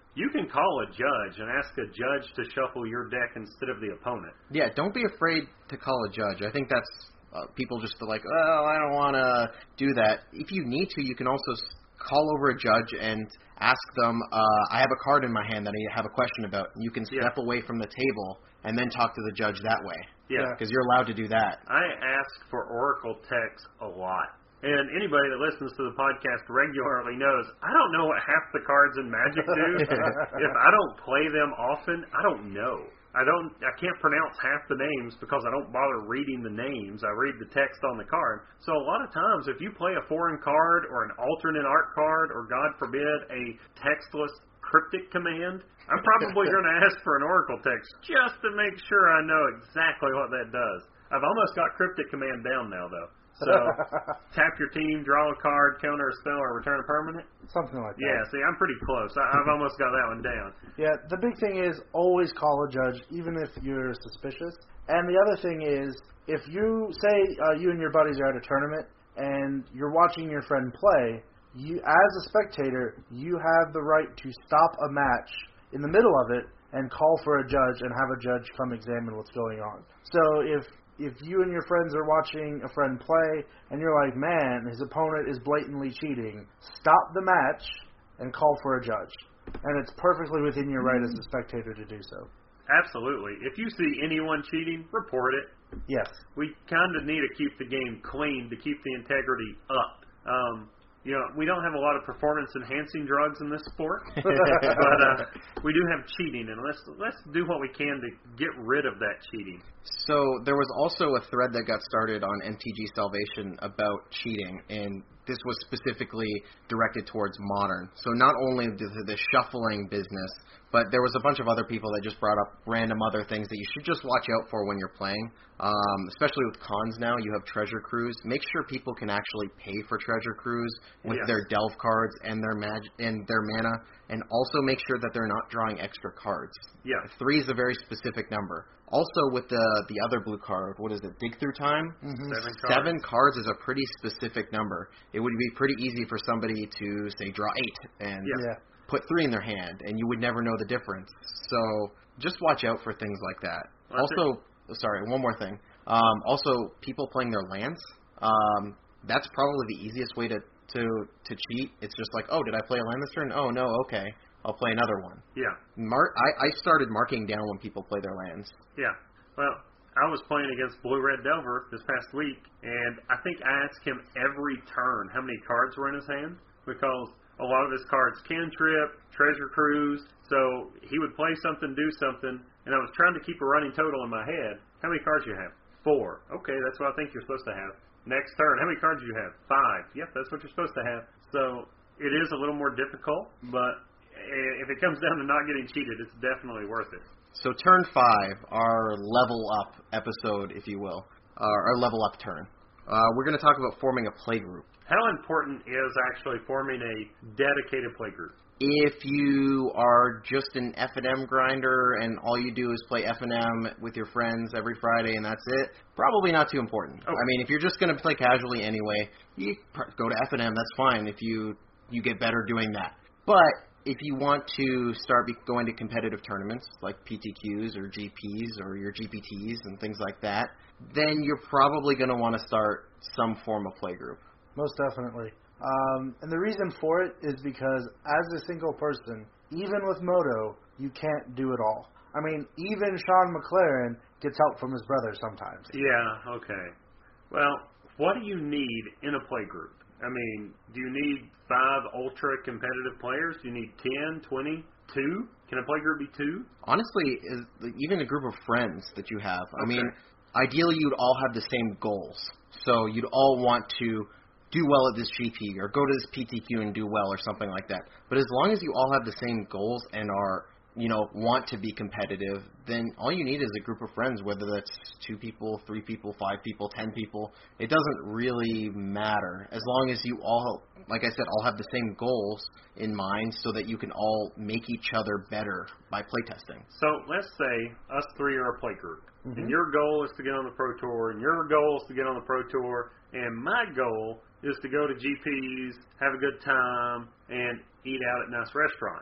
you can call a judge and ask a judge to shuffle your deck instead of the opponent. Yeah, don't be afraid to call a judge. I think that's uh, people just are like, oh, I don't want to do that. If you need to, you can also call over a judge and ask them, uh, I have a card in my hand that I have a question about. You can step yeah. away from the table and then talk to the judge that way. Yeah. Because you're allowed to do that. I ask for Oracle texts a lot. And anybody that listens to the podcast regularly knows I don't know what half the cards in Magic do. If I don't play them often, I don't know. I don't. I can't pronounce half the names because I don't bother reading the names. I read the text on the card. So a lot of times, if you play a foreign card or an alternate art card or, God forbid, a textless cryptic command, I'm probably going to ask for an Oracle text just to make sure I know exactly what that does. I've almost got cryptic command down now, though. So, tap your team, draw a card, counter a spell, or return a permanent? Something like that. Yeah, see, I'm pretty close. I, I've almost got that one down. Yeah, the big thing is always call a judge, even if you're suspicious. And the other thing is, if you, say uh, you and your buddies are at a tournament, and you're watching your friend play, you, as a spectator, you have the right to stop a match in the middle of it and call for a judge and have a judge come examine what's going on. So if If you and your friends are watching a friend play and you're like, man, his opponent is blatantly cheating, stop the match and call for a judge. And it's perfectly within your right as a spectator to do so. Absolutely. If you see anyone cheating, report it. Yes. We kind of need to keep the game clean to keep the integrity up. Um, You know, we don't have a lot of performance-enhancing drugs in this sport, but uh, we do have cheating, and let's let's do what we can to get rid of that cheating. So there was also a thread that got started on M T G Salvation about cheating, and this was specifically directed towards Modern. So not only the, the shuffling business, but there was a bunch of other people that just brought up random other things that you should just watch out for when you're playing. Um, especially with cons now, you have Treasure Cruise. Make sure people can actually pay for Treasure Cruise with yes. their Delve cards and their mag- and their mana, and also make sure that they're not drawing extra cards. Yeah. Three is a very specific number. Also with the the other blue card, what is it, Dig Through Time? Mm-hmm. Seven cards. Seven cards is a pretty specific number. It would be pretty easy for somebody to, say, draw eight and yeah. Yeah. put three in their hand, and you would never know the difference. So just watch out for things like that. Well, also, sorry, one more thing. Um, also, people playing their lands, um, that's probably the easiest way to, to, to cheat. It's just like, oh, did I play a land this turn? Oh, no, okay. I'll play another one. Yeah. Mark, I, I started marking down when people play their lands. Yeah. Well, I was playing against Blue Red Delver this past week, and I think I asked him every turn how many cards were in his hand, because a lot of his cards cantrip, Treasure Cruise, so he would play something, do something, and I was trying to keep a running total in my head. How many cards do you have? Four. Okay, that's what I think you're supposed to have. Next turn, how many cards do you have? Five. Yep, that's what you're supposed to have. So it is a little more difficult, but if it comes down to not getting cheated, it's definitely worth it. So turn five, our level up episode, if you will, uh, our level up turn. Uh, we're going to talk about forming a play group. How important is actually forming a dedicated play group? If you are just an F and M grinder and all you do is play F and M with your friends every Friday and that's it, probably not too important. Oh. I mean, if you're just going to play casually anyway, you go to F and M, that's fine if you, you get better doing that. But if you want to start be going to competitive tournaments like P T Qs or G Ps or your G P Ts and things like that, then you're probably going to want to start some form of play group. Most definitely. Um, and the reason for it is because as a single person, even with Moto, you can't do it all. I mean, even Sean McLaren gets help from his brother sometimes. Yeah, okay. Well, what do you need in a play group? I mean, do you need five ultra-competitive players? Do you need ten, twenty, two? Can a play group be two? Honestly, is even a group of friends that you have. Okay. I mean, ideally you'd all have the same goals. So you'd all want to do well at this G P or go to this P T Q and do well or something like that. But as long as you all have the same goals and are, you know, want to be competitive, then all you need is a group of friends, whether that's two people, three people, five people, ten people. It doesn't really matter as long as you all, like I said, all have the same goals in mind so that you can all make each other better by playtesting. So let's say us three are a play group, Mm-hmm. and your goal is to get on the Pro Tour, and your goal is to get on the Pro Tour, and my goal is to go to G Ps, have a good time, and eat out at nice restaurants.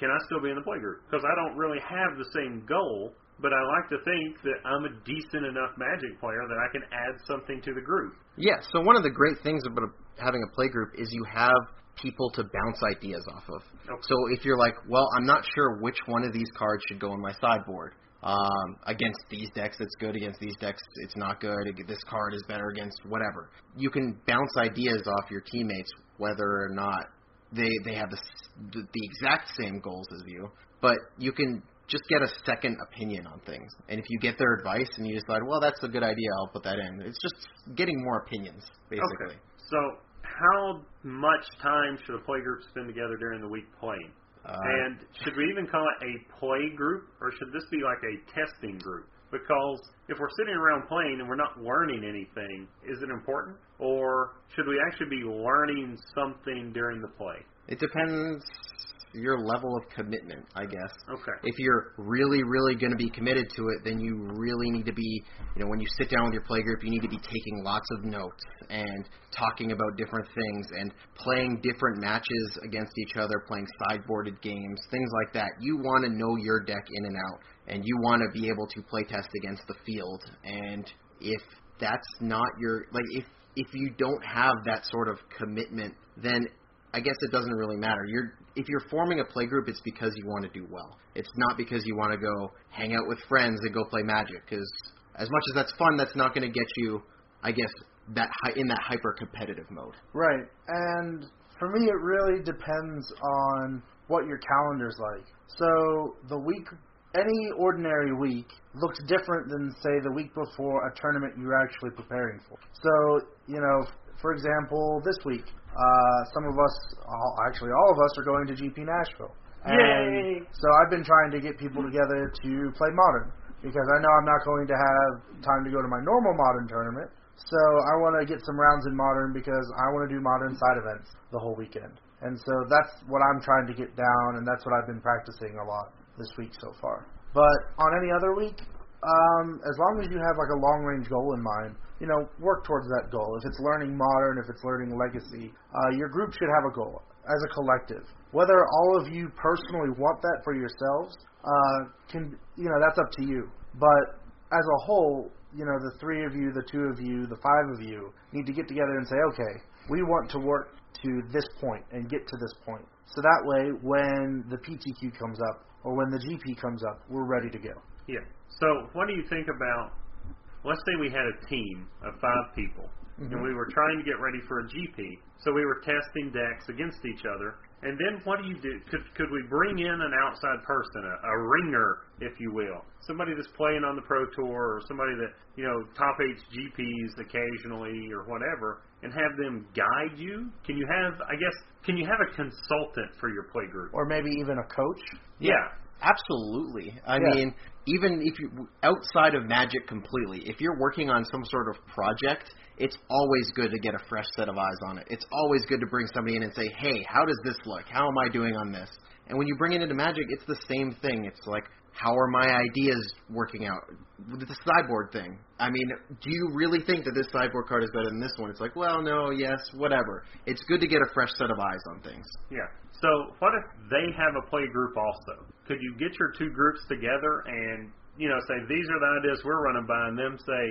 can I still be in the play group? Because I don't really have the same goal, but I like to think that I'm a decent enough Magic player that I can add something to the group. Yeah, so one of the great things about having a play group is you have people to bounce ideas off of. Okay. So if you're like, well, I'm not sure which one of these cards should go in my sideboard. Um, against these decks, it's good. Against these decks, it's not good. This card is better against whatever. You can bounce ideas off your teammates, whether or not they they have the, the exact same goals as you. But you can just get a second opinion on things. And if you get their advice and you decide, well, that's a good idea, I'll put that in. It's just getting more opinions, basically. Okay. So how much time should a play group spend together during the week playing? Uh, and should we even call it a play group, or should this be like a testing group? Because if we're sitting around playing and we're not learning anything, is it important? Or should we actually be learning something during the play? It depends your level of commitment, I guess. Okay. If you're really, really going to be committed to it, then you really need to be, you know, when you sit down with your play group, you need to be taking lots of notes and talking about different things and playing different matches against each other, playing sideboarded games, things like that. You want to know your deck in and out, and you want to be able to play test against the field. And if that's not your, like, if if you don't have that sort of commitment, then I guess it doesn't really matter. You're if you're forming a play group, it's because you want to do well. It's not because you want to go hang out with friends and go play Magic. Because as much as that's fun, that's not going to get you, I guess, that hi- in that hyper competitive mode. Right. And for me, it really depends on what your calendar's like. So the week, any ordinary week looks different than, say, the week before a tournament you're actually preparing for. So, you know, for example, this week, uh, some of us, all, actually all of us, are going to G P Nashville. Yay! And so I've been trying to get people together to play Modern, because I know I'm not going to have time to go to my normal Modern tournament. So I want to get some rounds in Modern because I want to do Modern side events the whole weekend. And so that's what I'm trying to get down, and that's what I've been practicing a lot this week so far. But on any other week, um, as long as you have like a long-range goal in mind, you know, work towards that goal. If it's learning Modern, if it's learning Legacy, uh, your group should have a goal as a collective. Whether all of you personally want that for yourselves, uh, can you know, that's up to you. But as a whole, you know, the three of you, the two of you, the five of you need to get together and say, okay, we want to work to this point and get to this point. So that way, when the P T Q comes up or when the G P comes up, we're ready to go. Yeah. So what do you think about, let's say we had a team of five people, mm-hmm. and we were trying to get ready for a G P. So we were testing decks against each other. And then what do you do? Could could we bring in an outside person, a, a ringer, if you will, somebody that's playing on the Pro Tour, or somebody that, you know, top eights G Ps occasionally or whatever, and have them guide you? Can you have, I guess, can you have a consultant for your play group? Or maybe even a coach? Yeah. Absolutely. I yeah. mean, even if you outside of Magic completely, if you're working on some sort of project, it's always good to get a fresh set of eyes on it. It's always good to bring somebody in and say, hey, how does this look? How am I doing on this? And when you bring it into Magic, it's the same thing. It's like, how are my ideas working out? With the sideboard thing. I mean, do you really think that this sideboard card is better than this one? It's like, well, no, yes, whatever. It's good to get a fresh set of eyes on things. Yeah. So what if they have a play group also? Could you get your two groups together and, you know, say, these are the ideas we're running by, and them say,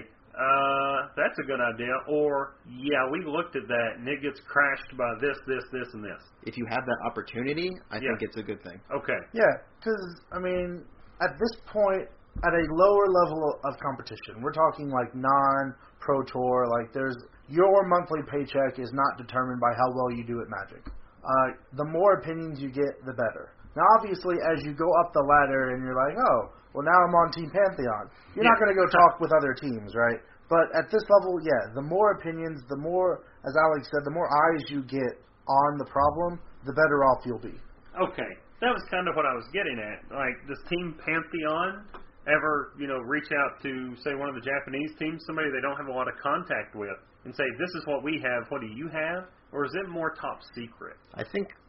uh, that's a good idea, or, yeah, we looked at that, and it gets crashed by this, this, this, and this. If you have that opportunity, I yeah. think it's a good thing. Okay. Yeah, because, I mean, at this point, at a lower level of competition, we're talking like non-Pro Tour, like there's, your monthly paycheck is not determined by how well you do at Magic. Uh, the more opinions you get, the better. Now, obviously, as you go up the ladder and you're like, oh, well, now I'm on Team Pantheon, you're yeah. not going to go talk with other teams, right? But at this level, yeah, the more opinions, the more, as Alex said, the more eyes you get on the problem, the better off you'll be. Okay. That was kind of what I was getting at. Like, does Team Pantheon ever, you know, reach out to, say, one of the Japanese teams, somebody they don't have a lot of contact with, and say, this is what we have, what do you have? Or is it more top secret? I think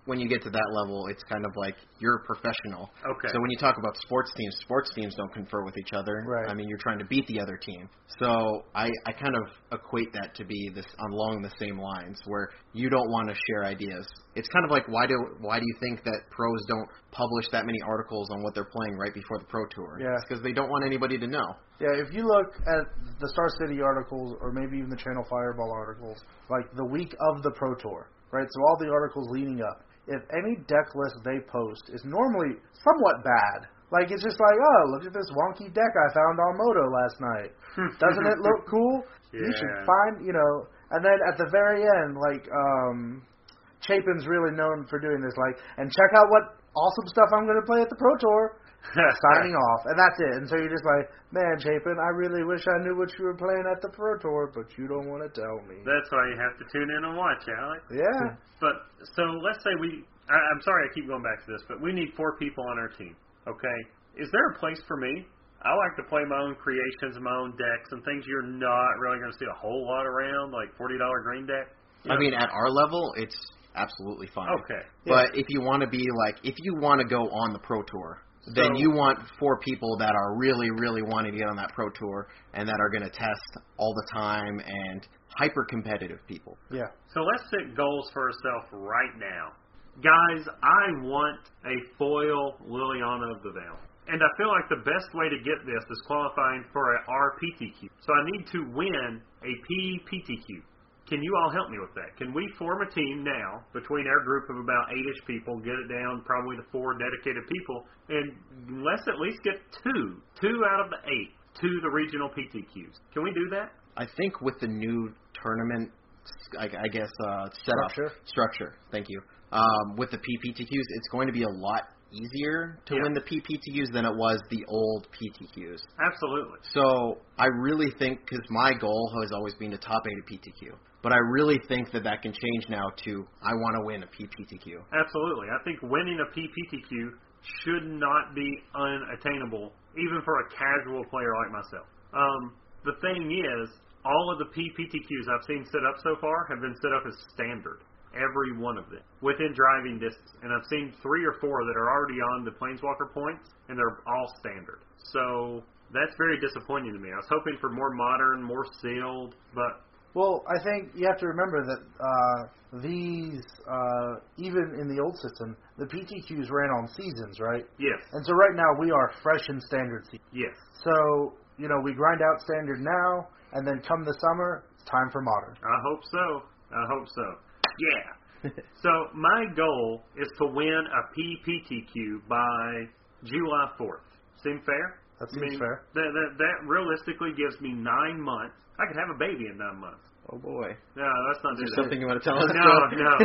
when you get to that level, it's kind of like you're a professional. Okay. So when you talk about sports teams, sports teams don't confer with each other. Right. I mean, you're trying to beat the other team. So I, I kind of equate that to be this along the same lines, where you don't want to share ideas. It's kind of like why do why do you think that pros don't publish that many articles on what they're playing right before the Pro Tour? Yeah. It's because they don't want anybody to know. Yeah, if you look at the Star City articles, or maybe even the Channel Fireball articles, like the week of the Pro Tour, right? So all the articles leading up, if any deck list they post is normally somewhat bad, like it's just like, oh, look at this wonky deck I found on Moto last night. Doesn't it look cool? Yeah. You should find, you know. And then at the very end, like, um, Chapin's really known for doing this, like, and check out what awesome stuff I'm going to play at the Pro Tour. Signing off, and that's it. And so you're just like, man, Chapin, I really wish I knew what you were playing at the Pro Tour, but you don't want to tell me. That's why you have to tune in and watch, Alex. Yeah. But, so let's say we, I, I'm sorry I keep going back to this, but we need four people on our team, okay? Is there a place for me? I like to play my own creations, my own decks, and things you're not really going to see a whole lot around, like forty dollars green deck. You I know? mean, at our level, it's absolutely fine. Okay. But yeah. if you want to be like, if you want to go on the Pro Tour, then So, you want four people that are really, really wanting to get on that Pro Tour and that are going to test all the time and hyper-competitive people. Yeah. So let's set goals for ourselves right now. Guys, I want a foil Liliana of the Veil. And I feel like the best way to get this is qualifying for a R P T Q. So I need to win a P P T Q. Can you all help me with that? Can we form a team now between our group of about eight-ish people, get it down probably to four dedicated people, and let's at least get two, two out of the eight to the regional P T Qs. Can we do that? I think with the new tournament, I, I guess, uh, setup. Structure. Structure, thank you. Um, with the P P T Qs, it's going to be a lot easier to Yeah. win the P P T Qs than it was the old P T Qs. Absolutely. So I really think, because my goal has always been to top eight a P T Q, but I really think that that can change now to I want to win a P P T Q. Absolutely. I think winning a P P T Q should not be unattainable, even for a casual player like myself. Um, the thing is, all of the P P T Qs I've seen set up so far have been set up as standard. Every one of them, within driving distance. And I've seen three or four that are already on the Planeswalker points, and they're all standard. So that's very disappointing to me. I was hoping for more modern, more sealed, but... Well, I think you have to remember that uh, these, uh, even in the old system, the P T Qs ran on seasons, right? Yes. And so right now we are fresh in standard season. Yes. So, you know, we grind out standard now, and then come the summer, it's time for modern. I hope so. I hope so. Yeah. So my goal is to win a P P T Q by July fourth. Seem fair? That seems I mean, fair. That, that, that realistically gives me nine months. I could have a baby in nine months. Oh boy. No, let's not Is do there that. something you want to tell us? No, no.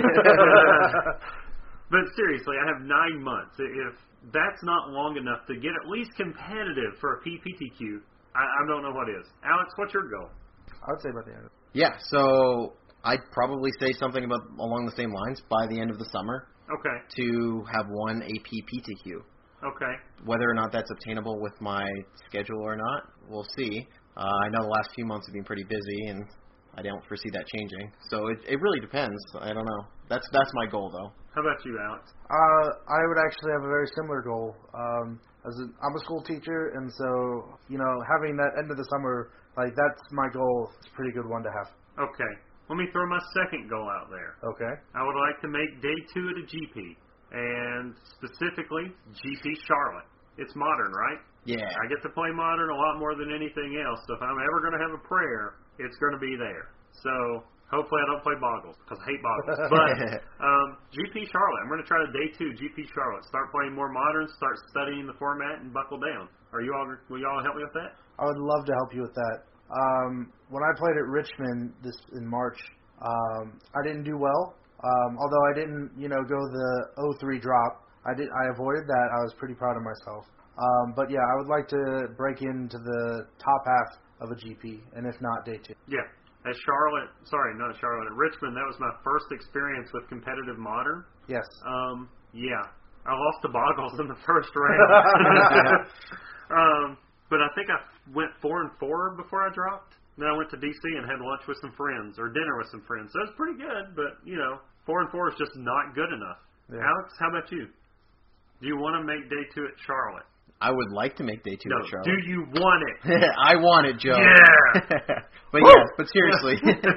But seriously, I have nine months. If that's not long enough to get at least competitive for a P P T Q, I, I don't know what is. Alex, what's your goal? I would say by the end. Yeah, so I'd probably say something about along the same lines by the end of the summer Okay. to have won a P P T Q. Okay. Whether or not that's obtainable with my schedule or not, we'll see. Uh, I know the last few months have been pretty busy, and I don't foresee that changing. So it it really depends. I don't know. That's that's my goal, though. How about you, Alex? Uh, I would actually have a very similar goal. Um, as a, I'm a school teacher, and so, you know, having that end of the summer, like, that's my goal. It's a pretty good one to have. Okay. Let me throw my second goal out there. Okay. I would like to make day two at a G P, and specifically G P Charlotte. It's modern, right? Yeah. I get to play modern a lot more than anything else, so if I'm ever going to have a prayer, it's going to be there. So hopefully I don't play Boggles, because I hate Boggles. But um, G P Charlotte, I'm going to try to day two G P Charlotte. Start playing more modern, start studying the format, and buckle down. Are you all? Will you all help me with that? I would love to help you with that. Um, when I played at Richmond this in March, um, I didn't do well. Um, although I didn't, you know, go the oh three drop. I did. I avoided that. I was pretty proud of myself. Um, but yeah, I would like to break into the top half of a G P, and if not, day two. Yeah. At Charlotte, sorry, not Charlotte, at Richmond, that was my first experience with competitive modern. Yes. Um, yeah. I lost to Boggles in the first round. um, but I think I went four and four before I dropped. Then I went to D C and had lunch with some friends, or dinner with some friends. So it was pretty good, but, you know, four and four is just not good enough. Yeah. Alex, how about you? Do you want to make day two at Charlotte? I would like to make day two No. at Charlotte. Do you want it? I want it, Joe. Yeah. but yeah, but seriously,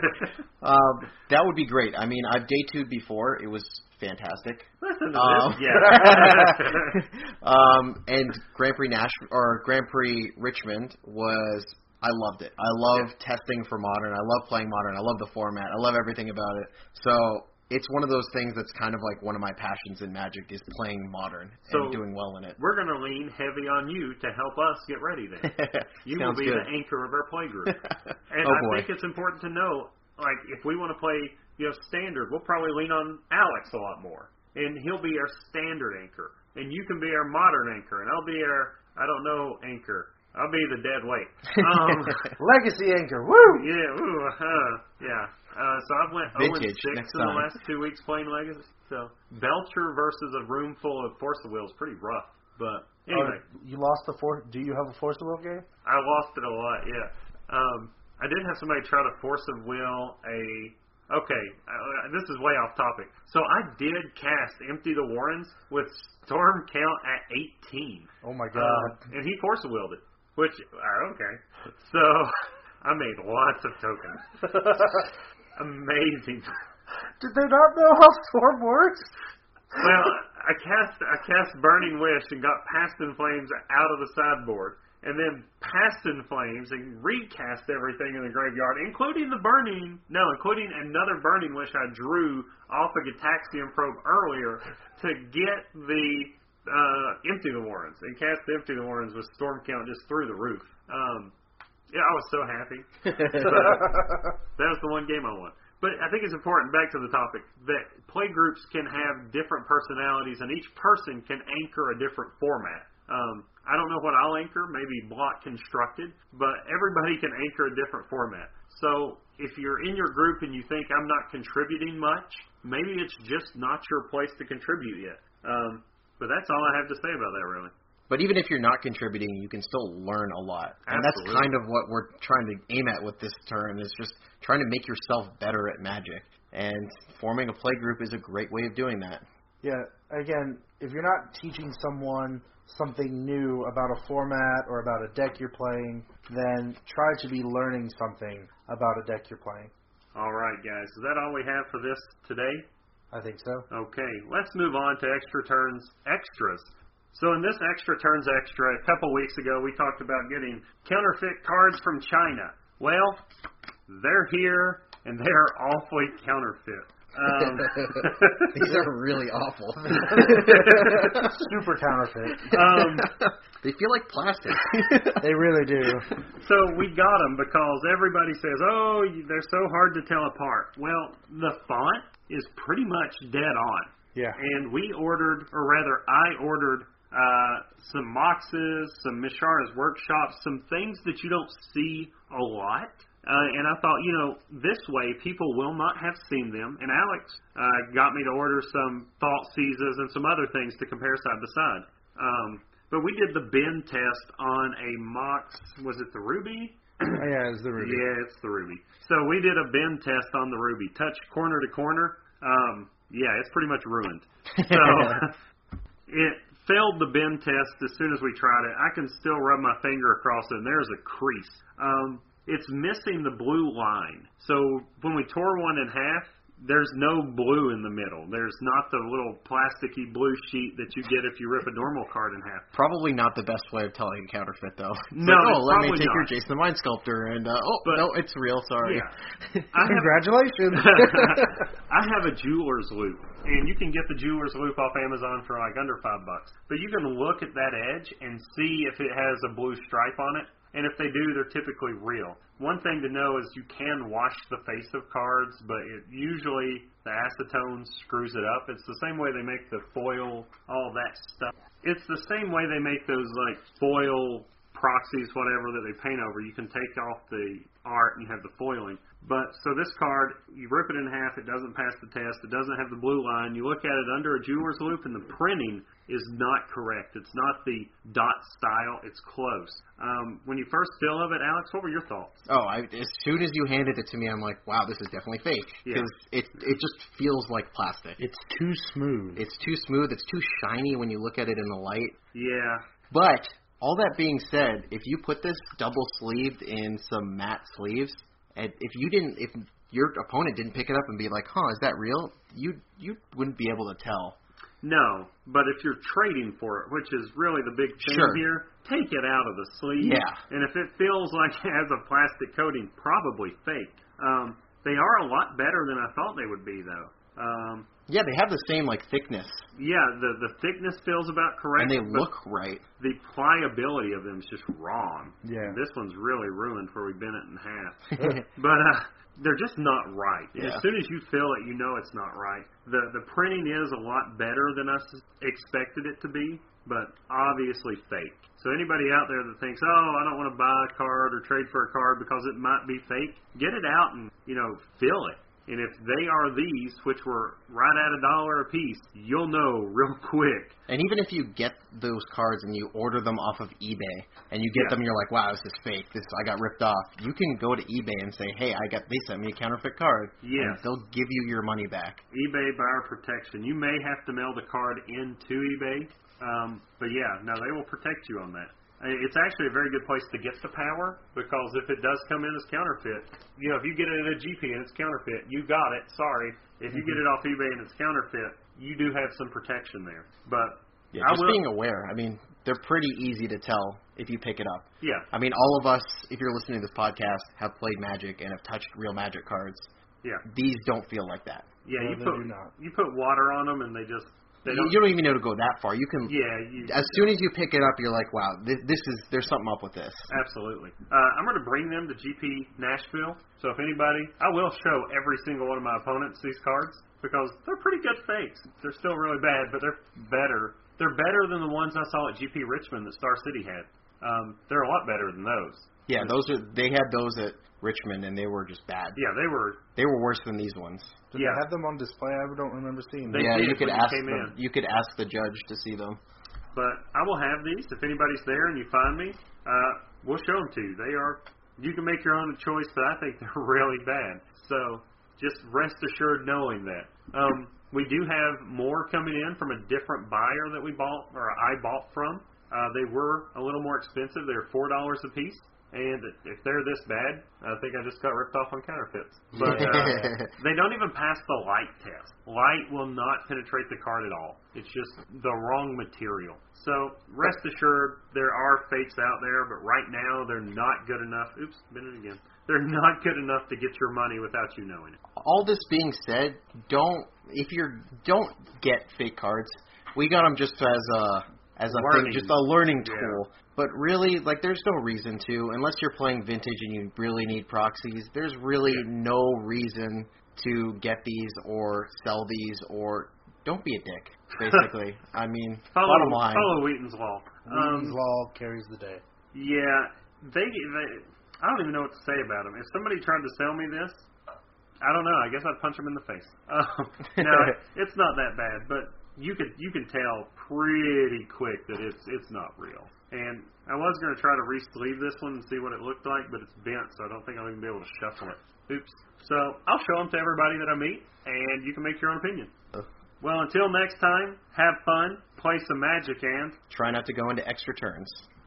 um, that would be great. I mean, I've day two'd before. It was fantastic. Listen to Um, this. Yeah. um, and Grand Prix Nash or Grand Prix Richmond was. I loved it. I love Yeah. testing for Modern. I love playing Modern. I love the format. I love everything about it. So it's one of those things that's kind of like one of my passions in Magic is playing Modern So, and doing well in it. We're going to lean heavy on you to help us get ready then. You will Sounds be good. the anchor of our play group. And oh I boy. think it's important to know, like, if we want to play, you know, standard, we'll probably lean on Alex a lot more. And he'll be our standard anchor. And you can be our modern anchor. And I'll be our, I don't know, anchor. I'll be the dead weight. Um, Legacy anchor. Woo! yeah, ooh, uh, yeah. Uh, so I've went Vintage, oh and six next in the time. last two weeks playing Legacy. So Belcher versus a room full of Force of Will is pretty rough. But anyway, Oh, you lost the force. Do you have a Force of Will game? I lost it a lot. Yeah. Um, I did have somebody try to Force of Will a. Okay, uh, this is way off topic. So I did cast Empty the Warrens with Storm Count at eighteen. Oh my Uh, god. and he Force of Willed it. Which, uh, okay. So, I made lots of tokens. Amazing. Did they not know how Storm works? Well, I cast I cast Burning Wish and got Past in Flames out of the sideboard. And then Past in Flames and recast everything in the graveyard, including the Burning, no, including another Burning Wish I drew off a Gitaxian Probe earlier to get the Uh, Empty the Warrens and cast Empty the Warrens with Storm Count just through the roof. Um, yeah, I was so happy. But that was the one game I won. But I think it's important, back to the topic, that play groups can have different personalities and each person can anchor a different format. Um, I don't know what I'll anchor, maybe block constructed, but everybody can anchor a different format. So if you're in your group and you think I'm not contributing much, maybe it's just not your place to contribute yet. Um, But that's all I have to say about that, really. But even if you're not contributing, you can still learn a lot. And that's Absolutely. kind of what we're trying to aim at with this turn, is just trying to make yourself better at Magic. And forming a play group is a great way of doing that. Yeah, again, if you're not teaching someone something new about a format or about a deck you're playing, then try to be learning something about a deck you're playing. All right, guys. Is that all we have for this today? I think so. Okay, let's move on to Extra Turns Extras. So in this Extra Turns Extra, a couple weeks ago, we talked about getting counterfeit cards from China. Well, they're here, and they're awfully counterfeit. Um, These are really awful. Super counterfeit. um, They feel like plastic. They really do. So we got them because everybody says, oh, they're so hard to tell apart. Well, the font is pretty much dead on. Yeah. And we ordered, or rather I ordered, uh, some Moxes, some Mishara's Workshop, some things that you don't see a lot. Uh, and I thought, you know, this way people will not have seen them. And Alex uh, got me to order some Thought Seizes and some other things to compare side by side. Um, but we did the bin test on a Mox, was it the Ruby? Oh, yeah, it's the Ruby. Yeah, it's the Ruby. So we did a bin test on the Ruby. Touch corner to corner. Um, yeah, it's pretty much ruined. So it failed the bin test as soon as we tried it. I can still rub my finger across it, and there's a crease. Um, it's missing the blue line. So when we tore one in half, there's no blue in the middle. There's not the little plasticky blue sheet that you get if you rip a normal card in half. Probably not the best way of telling a counterfeit, though. It's No, like, oh, it's let me probably take your not. Jason the Mind Sculptor, and, uh, oh, But- no, it's real, sorry. Yeah. I have Congratulations. I have a jeweler's loop, and you can get the jeweler's loop off Amazon for like under five bucks. But you can look at that edge and see if it has a blue stripe on it, and if they do, they're typically real. One thing to know is you can wash the face of cards, but it usually the acetone screws it up. It's the same way they make the foil, all that stuff. It's the same way they make those like foil proxies, whatever, that they paint over. You can take off the art and have the foiling. But, so this card, you rip it in half, it doesn't pass the test, it doesn't have the blue line. You look at it under a jeweler's loop, and the printing is not correct. It's not the dot style, it's close. Um, when you first feel of it, Alex, what were your thoughts? Oh, I, as soon as you handed it to me, I'm like, wow, this is definitely fake. Because yeah. it, it just feels like plastic. It's too smooth. It's too smooth, it's too shiny when you look at it in the light. Yeah. But, all that being said, if you put this double-sleeved in some matte sleeves, and if you didn't, if your opponent didn't pick it up and be like, huh, is that real? You you wouldn't be able to tell. No, but if you're trading for it, which is really the big thing sure. here, take it out of the sleeve. Yeah. And if it feels like it has a plastic coating, probably fake. Um, they are a lot better than I thought they would be, though. Um, yeah, they have the same, like, thickness. Yeah, the the thickness feels about correct. And they look right. The pliability of them is just wrong. Yeah. This one's really ruined where we bent it in half. But uh, they're just not right. Yeah. As soon as you feel it, you know it's not right. The the printing is a lot better than us expected it to be, but obviously fake. So anybody out there that thinks, oh, I don't want to buy a card or trade for a card because it might be fake, get it out and, you know, feel it. And if they are these, which were right at a dollar a piece, you'll know real quick. And even if you get those cards and you order them off of eBay, and you get yeah. them and you're like, wow, this is fake, this I got ripped off, you can go to eBay and say, hey, I got they sent me a counterfeit card. Yes. And they'll give you your money back. eBay buyer protection. You may have to mail the card into eBay, um, but yeah, no, they will protect you on that. It's actually a very good place to get the power, because if it does come in as counterfeit, you know, if you get it at a G P and it's counterfeit, you got it, sorry. If you get it off eBay and it's counterfeit, you do have some protection there. But yeah, I just will, being aware. I mean, they're pretty easy to tell if you pick it up. Yeah. I mean, all of us, if you're listening to this podcast, have played Magic and have touched real Magic cards. Yeah. These don't feel like that. Yeah, no, you they put do not. you put water on them and they just They you, don't, you don't even know to go that far. You can. Yeah. You, as soon as you pick it up, you're like, wow, this, this is there's something up with this. Absolutely. Uh, I'm going to bring them to G P Nashville. So if anybody, I will show every single one of my opponents these cards, because they're pretty good fakes. They're still really bad, but they're better. They're better than the ones I saw at G P Richmond that Star City had. Um, they're a lot better than those. Yeah, those are. They had those at Richmond, and they were just bad. Yeah, they were. They were worse than these ones. Did yeah. they have them on display? I don't remember seeing them. They yeah, did you could when ask you came the, in. you could ask the judge to see them. But I will have these. If anybody's there and you find me, uh, we'll show them to you. They are. You can make your own choice, but I think they're really bad. So just rest assured knowing that. Um, we do have more coming in from a different buyer that we bought, or I bought from. Uh, they were a little more expensive. They're four dollars a piece. And if they're this bad, I think I just got ripped off on counterfeits. But uh, they don't even pass the light test. Light will not penetrate the card at all. It's just the wrong material. So rest assured, there are fakes out there, but right now they're not good enough. Oops, been it again. They're not good enough to get your money without you knowing it. All this being said, don't if you're don't get fake cards. We got them just as a as a learning. thing, just a learning tool. Yeah. But really, like, there's no reason to, unless you're playing vintage and you really need proxies, there's really yeah. no reason to get these or sell these, or don't be a dick, basically. I mean, follow, bottom line. Follow Wheaton's Law. Wheaton's Um, Law carries the day. Yeah, they, they, I don't even know what to say about them. If somebody tried to sell me this, I don't know. I guess I'd punch them in the face. Um, no, it's not that bad, but you could you can tell pretty quick that it's it's not real. And I was going to try to re-sleeve this one and see what it looked like, but it's bent, so I don't think I'll even be able to shuffle it. Oops. So I'll show them to everybody that I meet, and you can make your own opinion. Uh. Well, until next time, have fun, play some Magic, and Try not to go into extra turns.